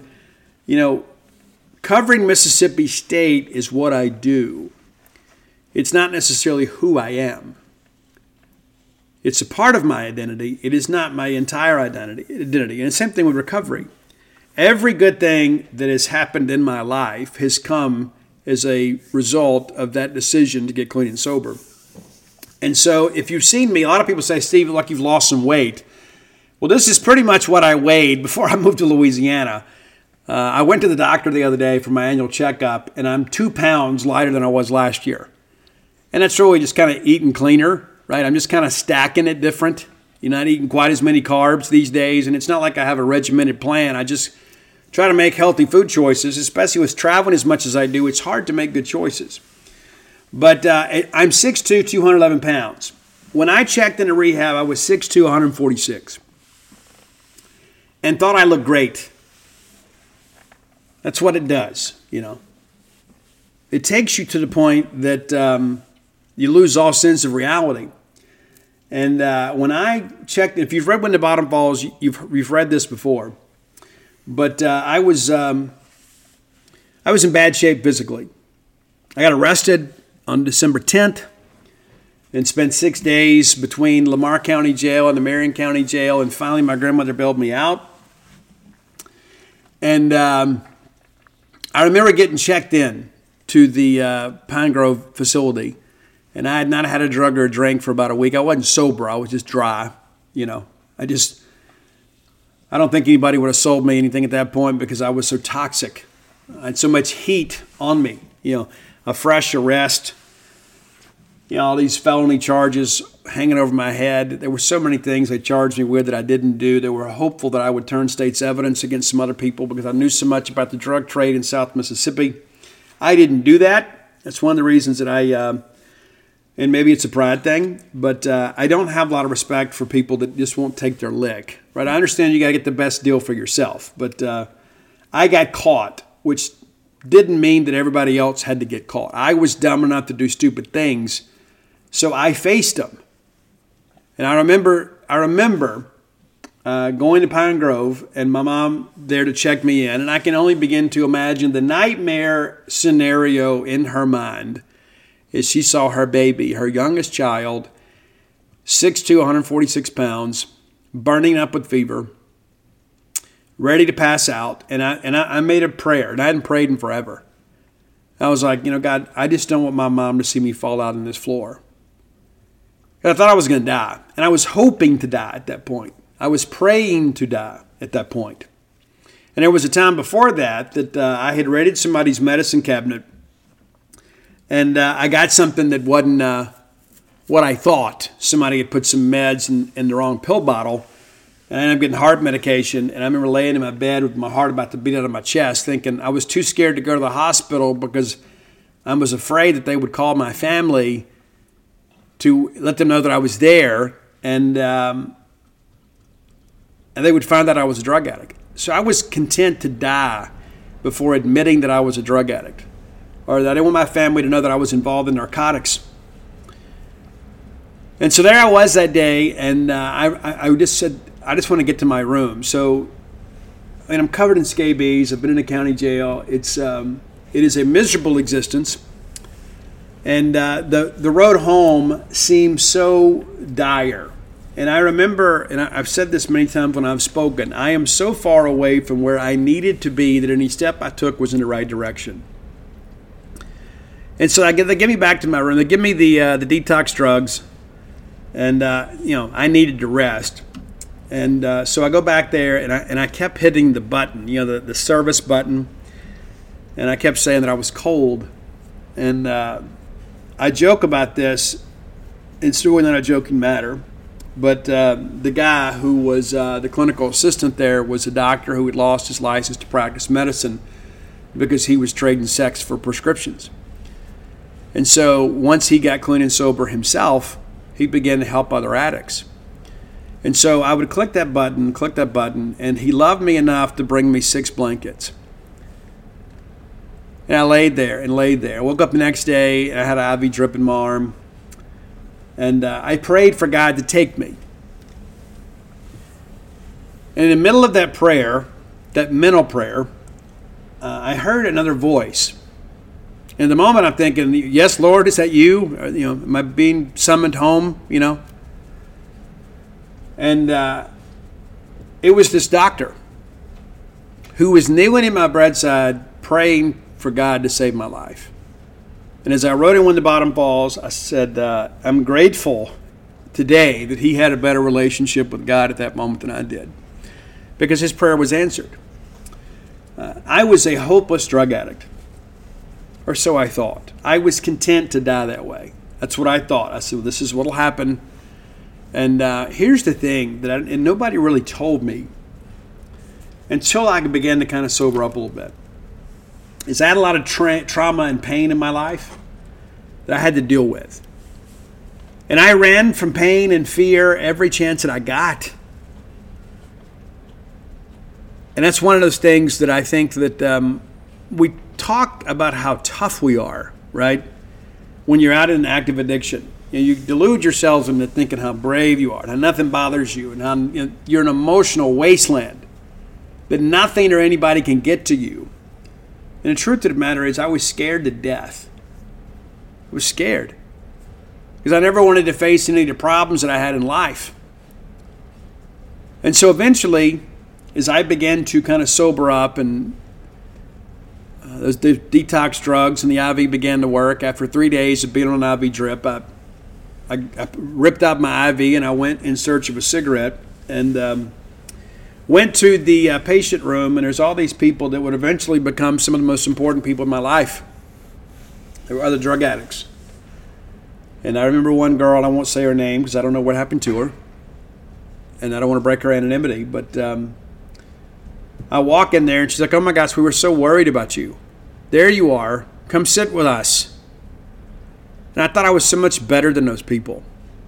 covering Mississippi State is what I do. It's not necessarily who I am. It's a part of my identity. It is not my entire identity. And the same thing with recovery. Every good thing that has happened in my life has come as a result of that decision to get clean and sober. And so if you've seen me, a lot of people say, Steve, like you've lost some weight. Well, this is pretty much what I weighed before I moved to Louisiana. I went to the doctor the other day for my annual checkup, and I'm 2 pounds lighter than I was last year. And that's really just kind of eating cleaner, right? I'm just kind of stacking it different. You're not eating quite as many carbs these days, and it's not like I have a regimented plan. I just try to make healthy food choices, especially with traveling as much as I do. It's hard to make good choices. But I'm 6'2", 211 pounds. When I checked into rehab, I was 6'2", 146. And thought I looked great. That's what it does, It takes you to the point that you lose all sense of reality. And when I checked, if you've read When the Bottom Falls, you've read this before. But I was in bad shape physically. I got arrested on December 10th and spent 6 days between Lamar County Jail and the Marion County Jail, and finally my grandmother bailed me out. And I remember getting checked in to the Pine Grove facility, and I had not had a drug or a drink for about a week. I wasn't sober. I was just dry, I don't think anybody would have sold me anything at that point because I was so toxic. I had so much heat on me, a fresh arrest, all these felony charges hanging over my head. There were so many things they charged me with that I didn't do. They were hopeful that I would turn state's evidence against some other people because I knew so much about the drug trade in South Mississippi. I didn't do that. That's one of the reasons that and maybe it's a pride thing, but I don't have a lot of respect for people that just won't take their lick, right? I understand you got to get the best deal for yourself, but I got caught, which didn't mean that everybody else had to get caught. I was dumb enough to do stupid things, so I faced them. And I remember going to Pine Grove and my mom there to check me in, and I can only begin to imagine the nightmare scenario in her mind as she saw her baby, her youngest child, 6'2", 146 pounds, burning up with fever, ready to pass out. And I made a prayer, and I hadn't prayed in forever. I was like, God, I just don't want my mom to see me fall out on this floor. And I thought I was going to die, and I was hoping to die at that point. I was praying to die at that point. And there was a time before that I had raided somebody's medicine cabinet, and I got something that wasn't what I thought. Somebody had put some meds in the wrong pill bottle, and I ended up getting heart medication. And I remember laying in my bed with my heart about to beat out of my chest, thinking I was too scared to go to the hospital because I was afraid that they would call my family to let them know that I was there, and they would find out I was a drug addict. So I was content to die before admitting that I was a drug addict, or that I didn't want my family to know that I was involved in narcotics. And so there I was that day, and I just said, I just want to get to my room. So, and I'm covered in scabies. I've been in a county jail. It is a miserable existence. And the road home seemed so dire. And I remember, and I've said this many times when I've spoken, I am so far away from where I needed to be that any step I took was in the right direction. And so they get me back to my room. They give me the detox drugs. And, I needed to rest. And so I go back there, and I kept hitting the button, the service button. And I kept saying that I was cold. And I joke about this. It's really not a joking matter. But the guy who was the clinical assistant there was a doctor who had lost his license to practice medicine because he was trading sex for prescriptions. And so once he got clean and sober himself, he began to help other addicts. And so I would click that button, and he loved me enough to bring me 6 blankets. And I laid there. I woke up the next day, and I had an IV drip in my arm. And I prayed for God to take me. And in the middle of that prayer, that mental prayer, I heard another voice. In the moment, I'm thinking, yes, Lord, is that you? Am I being summoned home, And it was this doctor who was kneeling at my bedside praying for God to save my life. And as I wrote in When the Bottom Falls, I said, I'm grateful today that he had a better relationship with God at that moment than I did, because his prayer was answered. I was a hopeless drug addict. Or so I thought. I was content to die that way. That's what I thought. I said, well, this is what will happen. And here's the thing that and nobody really told me until I began to kind of sober up a little bit, is I had a lot of trauma and pain in my life that I had to deal with. And I ran from pain and fear every chance that I got. And that's one of those things that I think that we talk about how tough we are, right? When you're out in an active addiction. You delude yourselves into thinking how brave you are, and how nothing bothers you, and how you're an emotional wasteland, that nothing or anybody can get to you. And the truth of the matter is, I was scared to death. I was scared. Because I never wanted to face any of the problems that I had in life. And so eventually, as I began to kind of sober up, and the detox drugs and the IV began to work, after 3 days of being on an IV drip, I ripped out my IV and I went in search of a cigarette, and went to the patient room, and there's all these people that would eventually become some of the most important people in my life. There were other drug addicts. And I remember one girl, I won't say her name because I don't know what happened to her, and I don't want to break her anonymity, but I walk in there and she's like, oh my gosh, we were so worried about you. There you are. Come sit with us. And I thought I was so much better than those people.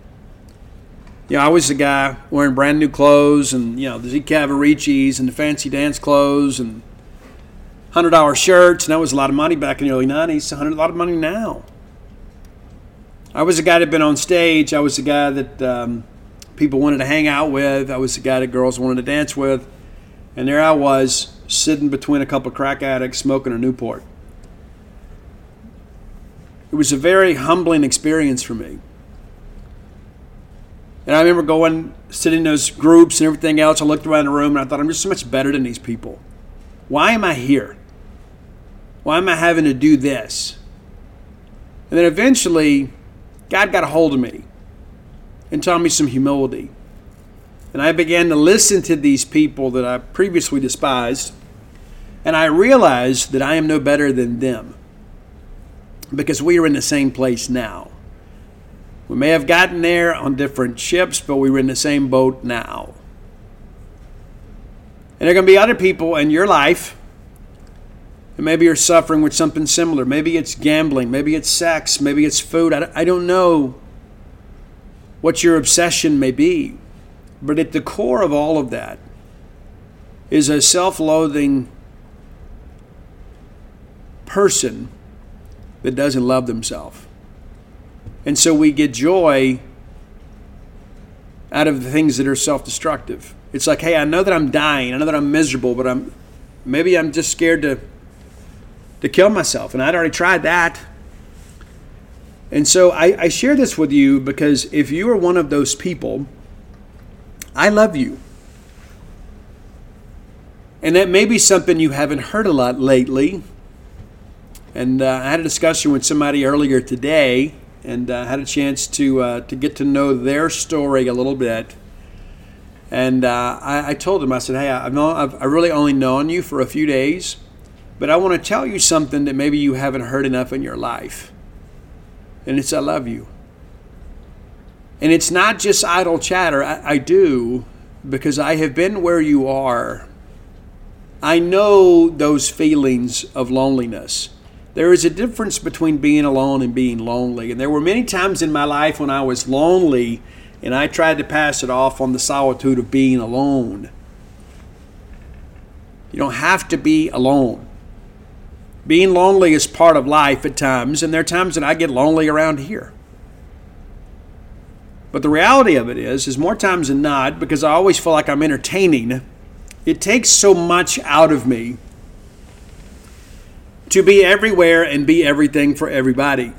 I was the guy wearing brand new clothes, and the Z Cavariccis and the fancy dance clothes and $100 shirts, and that was a lot of money back in the early 90s. A lot of money now. I was the guy that had been on stage. I was the guy that people wanted to hang out with. I was the guy that girls wanted to dance with. And there I was, sitting between a couple of crack addicts, smoking a Newport. It was a very humbling experience for me. And I remember sitting in those groups and everything else. I looked around the room and I thought, I'm just so much better than these people. Why am I here? Why am I having to do this? And then eventually, God got a hold of me and taught me some humility. And I began to listen to these people that I previously despised. And I realized that I am no better than them, because we are in the same place now. We may have gotten there on different ships, but we were in the same boat now. And there are going to be other people in your life, and maybe you're suffering with something similar. Maybe it's gambling. Maybe it's sex. Maybe it's food. I don't know what your obsession may be. But at the core of all of that is a self-loathing person that doesn't love themselves. And so we get joy out of the things that are self-destructive. It's like, hey, I know that I'm dying. I know that I'm miserable, but maybe I'm just scared to kill myself. And I'd already tried that. And so I share this with you because if you are one of those people, I love you. And that may be something you haven't heard a lot lately. And I had a discussion with somebody earlier today, and had a chance to get to know their story a little bit. And I told them, I said, hey, I've really only known you for a few days, but I want to tell you something that maybe you haven't heard enough in your life. And it's, I love you. And it's not just idle chatter. I do, because I have been where you are. I know those feelings of loneliness. There is a difference between being alone and being lonely. And there were many times in my life when I was lonely and I tried to pass it off on the solitude of being alone. You don't have to be alone. Being lonely is part of life at times, and there are times that I get lonely around here. But the reality of it is more times than not, because I always feel like I'm entertaining, it takes so much out of me to be everywhere and be everything for everybody.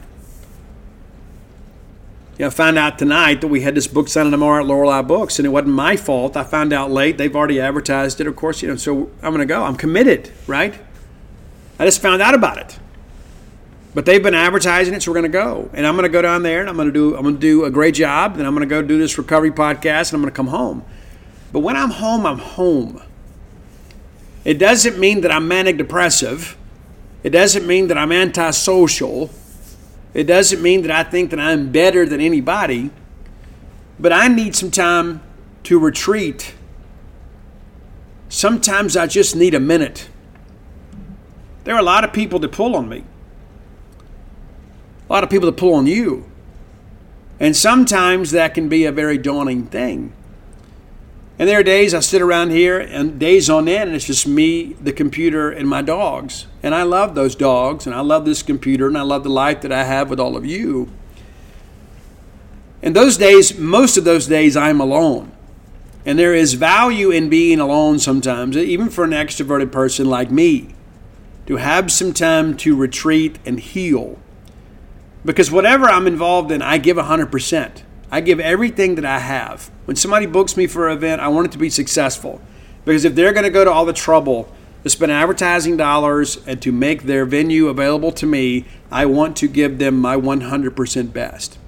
I found out tonight that we had this book signing tomorrow at Lorelei Books, and it wasn't my fault. I found out late. They've already advertised it, of course, so I'm going to go. I'm committed, right? I just found out about it. But they've been advertising it, so we're going to go. And I'm going to go down there, and I'm going to do a great job, and I'm going to go do this recovery podcast, and I'm going to come home. But when I'm home, I'm home. It doesn't mean that I'm manic depressive. It doesn't mean that I'm antisocial. It doesn't mean that I think that I'm better than anybody. But I need some time to retreat. Sometimes I just need a minute. There are a lot of people that pull on me. A lot of people that pull on you. And sometimes that can be a very daunting thing. And there are days I sit around here and days on end, and it's just me, the computer, and my dogs. And I love those dogs, and I love this computer, and I love the life that I have with all of you. And those days, most of those days, I'm alone. And there is value in being alone sometimes, even for an extroverted person like me, to have some time to retreat and heal. Because whatever I'm involved in, I give 100%. I give everything that I have. When somebody books me for an event, I want it to be successful. Because if they're going to go to all the trouble to spend advertising dollars and to make their venue available to me, I want to give them my 100% best.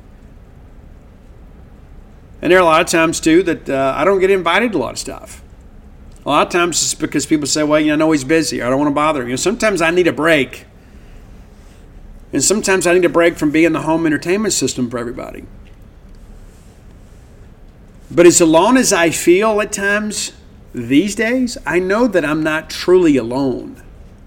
And there are a lot of times, too, that I don't get invited to a lot of stuff. A lot of times it's because people say, well, I know he's busy, or I don't want to bother him. Sometimes I need a break. And sometimes I need a break from being the home entertainment system for everybody. But as alone as I feel at times these days, I know that I'm not truly alone.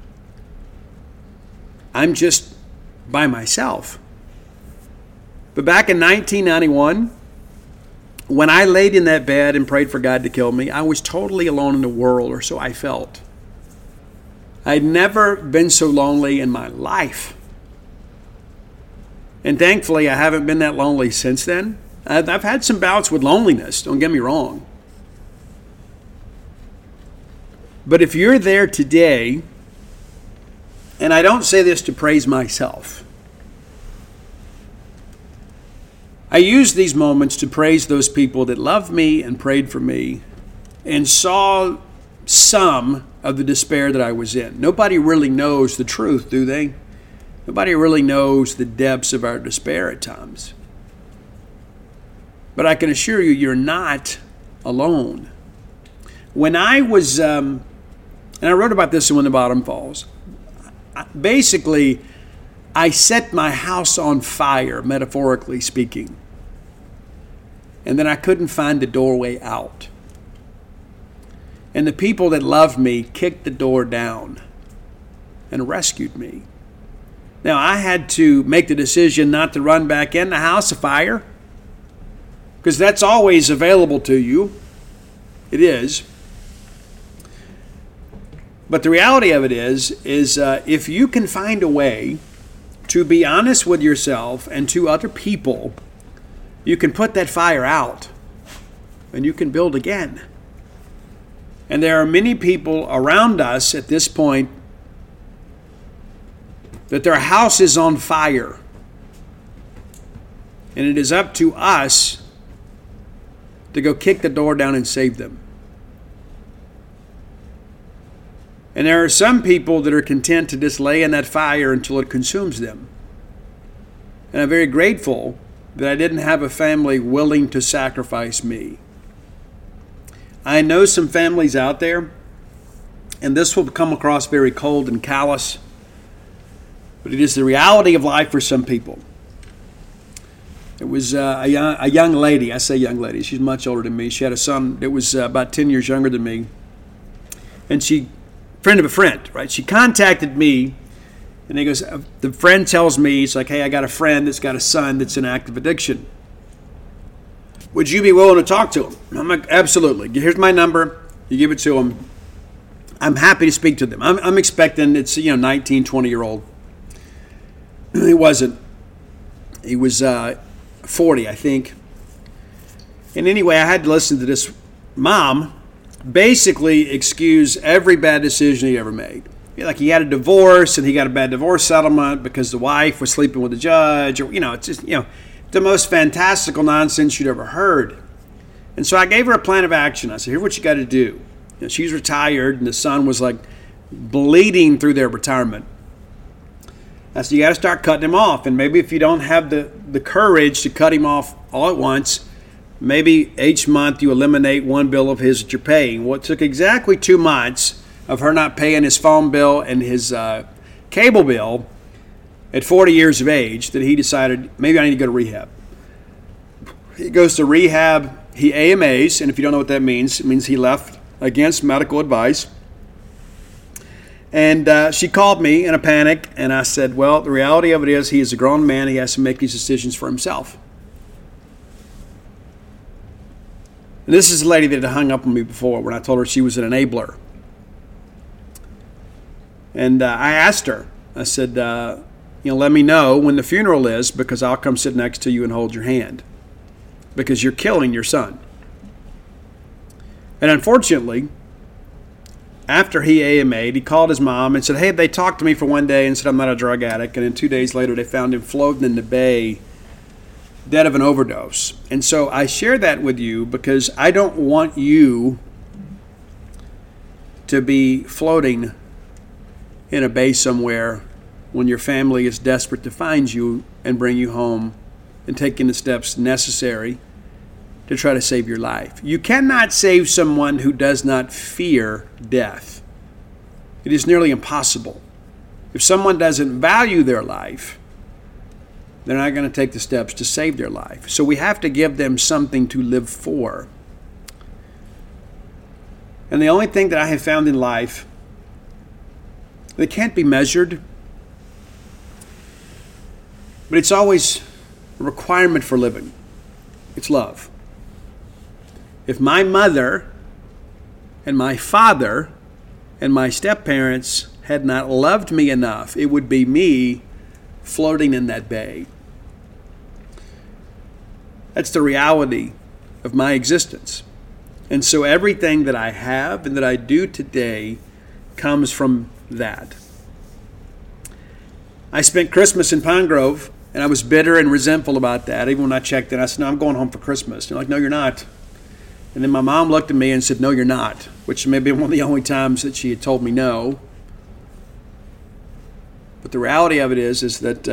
I'm just by myself. But back in 1991, when I laid in that bed and prayed for God to kill me, I was totally alone in the world, or so I felt. I'd never been so lonely in my life. And thankfully, I haven't been that lonely since then. I've had some bouts with loneliness, don't get me wrong. But if you're there today, and I don't say this to praise myself, I use these moments to praise those people that loved me and prayed for me and saw some of the despair that I was in. Nobody really knows the truth, do they? Nobody really knows the depths of our despair at times. But I can assure you, you're not alone. When I was, and I wrote about this in When the Bottom Falls, basically, I set my house on fire, metaphorically speaking. And then I couldn't find the doorway out. And the people that loved me kicked the door down and rescued me. Now, I had to make the decision not to run back in the house of fire, because that's always available to you. It is. But the reality of it is if you can find a way to be honest with yourself and to other people, you can put that fire out. and you can build again. And there are many people around us at this point that their house is on fire. And it is up to us to go kick the door down and save them. And there are some people that are content to just lay in that fire until it consumes them. And I'm very grateful that I didn't have a family willing to sacrifice me. I know some families out there, and this will come across very cold and callous, but it is the reality of life for some people. It was a young lady. I say young lady. She's much older than me. She had a son that was about 10 years younger than me. And friend of a friend, right? She contacted me, and he goes, the friend tells me, it's like, hey, I got a friend that's got a son that's in active addiction. Would you be willing to talk to him? I'm like, absolutely. Here's my number. You give it to him. I'm happy to speak to them. I'm expecting it's 19, 20-year-old. He wasn't. He was 40, I think. And anyway, I had to listen to this mom basically excuse every bad decision he ever made. Like he had a divorce and he got a bad divorce settlement because the wife was sleeping with the judge, or it's just the most fantastical nonsense you'd ever heard. And so I gave her a plan of action. I said, here's what you got to do. She's retired and the son was like bleeding through their retirement. I said, you got to start cutting him off. And maybe if you don't have the courage to cut him off all at once, maybe each month you eliminate one bill of his that you're paying. Well, it took exactly 2 months of her not paying his phone bill and his cable bill at 40 years of age that he decided, maybe I need to go to rehab. He goes to rehab. He AMAs, and if you don't know what that means, it means he left against medical advice. And she called me in a panic, and I said, well, the reality of it is he is a grown man. He has to make these decisions for himself. And this is a lady that had hung up on me before when I told her she was an enabler. And I asked her, I said, let me know when the funeral is because I'll come sit next to you and hold your hand because you're killing your son. And unfortunately, after he AMA'd, he called his mom and said, hey, they talked to me for one day and said I'm not a drug addict. And then 2 days later, they found him floating in the bay, dead of an overdose. And so I share that with you because I don't want you to be floating in a bay somewhere when your family is desperate to find you and bring you home and taking the steps necessary to try to save your life. You cannot save someone who does not fear death. It is nearly impossible. If someone doesn't value their life, they're not going to take the steps to save their life. So we have to give them something to live for. And the only thing that I have found in life that can't be measured, but it's always a requirement for living. It's love. If my mother and my father and my step-parents had not loved me enough, it would be me floating in that bay. That's the reality of my existence. And so everything that I have and that I do today comes from that. I spent Christmas in Pine Grove, and I was bitter and resentful about that. Even when I checked in, I said, no, I'm going home for Christmas. They're like, no, you're not. And then my mom looked at me and said, no, you're not, which may be one of the only times that she had told me no. But the reality of it is that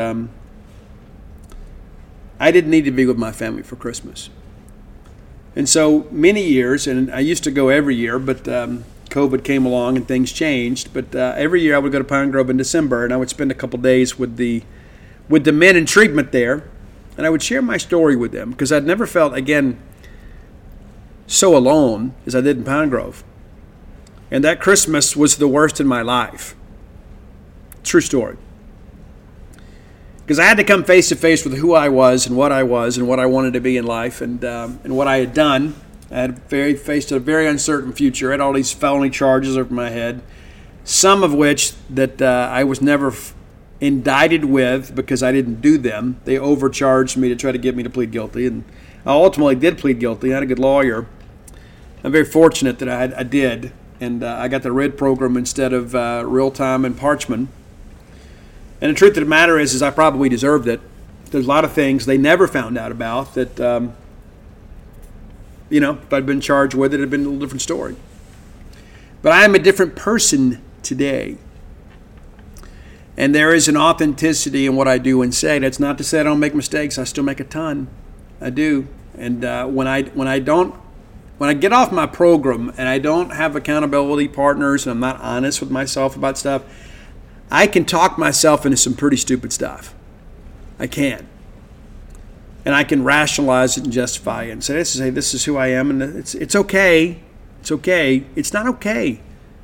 I didn't need to be with my family for Christmas. And so many years, and I used to go every year, but COVID came along and things changed. But every year I would go to Pine Grove in December, and I would spend a couple days with the men in treatment there, and I would share my story with them because I'd never felt, again, so alone as I did in Pine Grove. And that Christmas was the worst in my life. True story. Because I had to come face to face with who I was and what I wanted to be in life and what I had done. I had faced a very uncertain future. I had all these felony charges over my head, some of which that I was never indicted with because I didn't do them. They overcharged me to try to get me to plead guilty, and I ultimately did plead guilty. I had a good lawyer, I'm very fortunate that I did, and I got the red program instead of real-time and Parchman. And the truth of the matter is I probably deserved it. There's a lot of things they never found out about that, if I'd been charged with it, it'd been a little different story. But I am a different person today. And there is an authenticity in what I do and say. That's not to say I don't make mistakes. I still make a ton. I do. And when I get off my program and I don't have accountability partners and I'm not honest with myself about stuff, I can talk myself into some pretty stupid stuff. I can. And I can rationalize it and justify it and say, this is who I am, and it's okay. It's okay. It's not okay.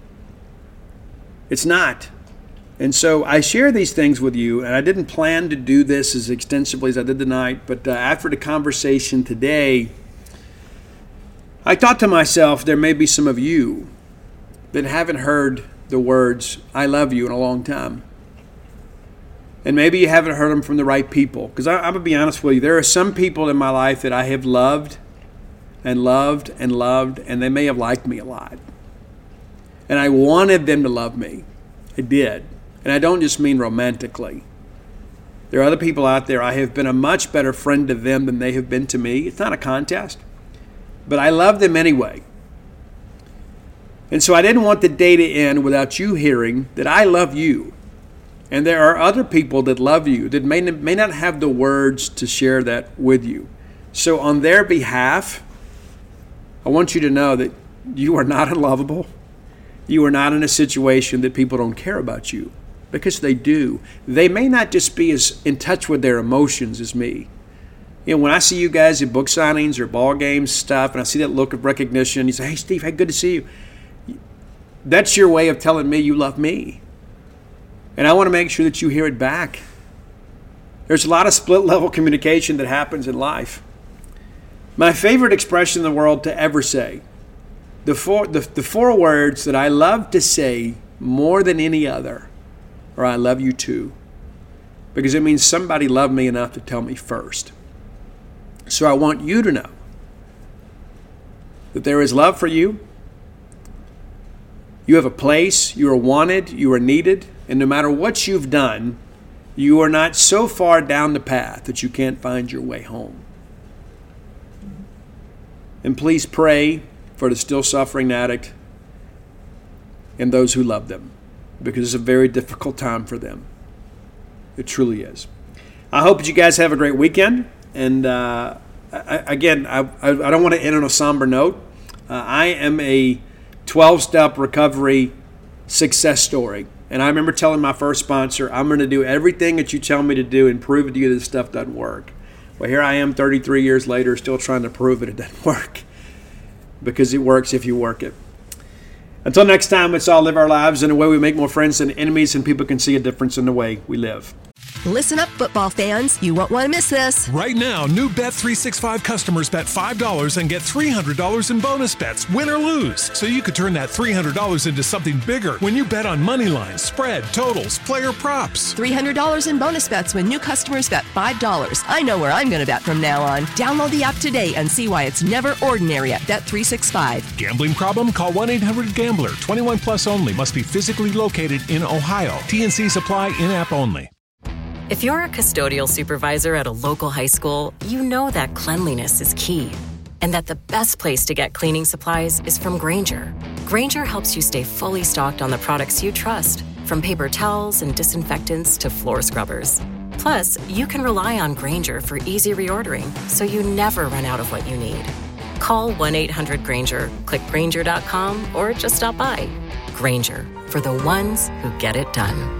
It's not. And so I share these things with you, and I didn't plan to do this as extensively as I did tonight, but after the conversation today, I thought to myself, there may be some of you that haven't heard the words, I love you, in a long time. And maybe you haven't heard them from the right people. Because I'm going to be honest with you, there are some people in my life that I have loved and loved and loved, and they may have liked me a lot. And I wanted them to love me. I did. And I don't just mean romantically. There are other people out there, I have been a much better friend to them than they have been to me. It's not a contest. But I love them anyway. And so I didn't want the day to end without you hearing that I love you. And there are other people that love you that may not have the words to share that with you. So on their behalf, I want you to know that you are not unlovable. You are not in a situation that people don't care about you, because they do. They may not just be as in touch with their emotions as me. When I see you guys at book signings or ball games stuff, and I see that look of recognition, you say, hey, Steve, hey, good to see you. That's your way of telling me you love me. And I want to make sure that you hear it back. There's a lot of split-level communication that happens in life. My favorite expression in the world to ever say, the four words that I love to say more than any other are I love you too. Because it means somebody loved me enough to tell me first. So I want you to know that there is love for you. You have a place, you are wanted, you are needed, and no matter what you've done, you are not so far down the path that you can't find your way home. And please pray for the still suffering addict and those who love them, because it's a very difficult time for them. It truly is. I hope that you guys have a great weekend. And I don't want to end on a somber note. I am a 12-step recovery success story. And I remember telling my first sponsor, I'm going to do everything that you tell me to do and prove to you that this stuff doesn't work. Well, here I am 33 years later still trying to prove it doesn't work. Because it works if you work it. Until next time, let's all live our lives in a way we make more friends than enemies, and people can see a difference in the way we live. Listen up, football fans. You won't want to miss this. Right now, new Bet365 customers bet $5 and get $300 in bonus bets, win or lose. So you could turn that $300 into something bigger when you bet on money lines, spread, totals, player props. $300 in bonus bets when new customers bet $5. I know where I'm going to bet from now on. Download the app today and see why it's never ordinary at Bet365. Gambling problem? Call 1-800-GAMBLER. 21 plus only. Must be physically located in Ohio. T&Cs apply. In-app only. If you're a custodial supervisor at a local high school, you know that cleanliness is key, and that the best place to get cleaning supplies is from Grainger. Grainger helps you stay fully stocked on the products you trust, from paper towels and disinfectants to floor scrubbers. Plus, you can rely on Grainger for easy reordering, so you never run out of what you need. Call 1-800-GRAINGER, click Grainger.com, or just stop by. Grainger, for the ones who get it done.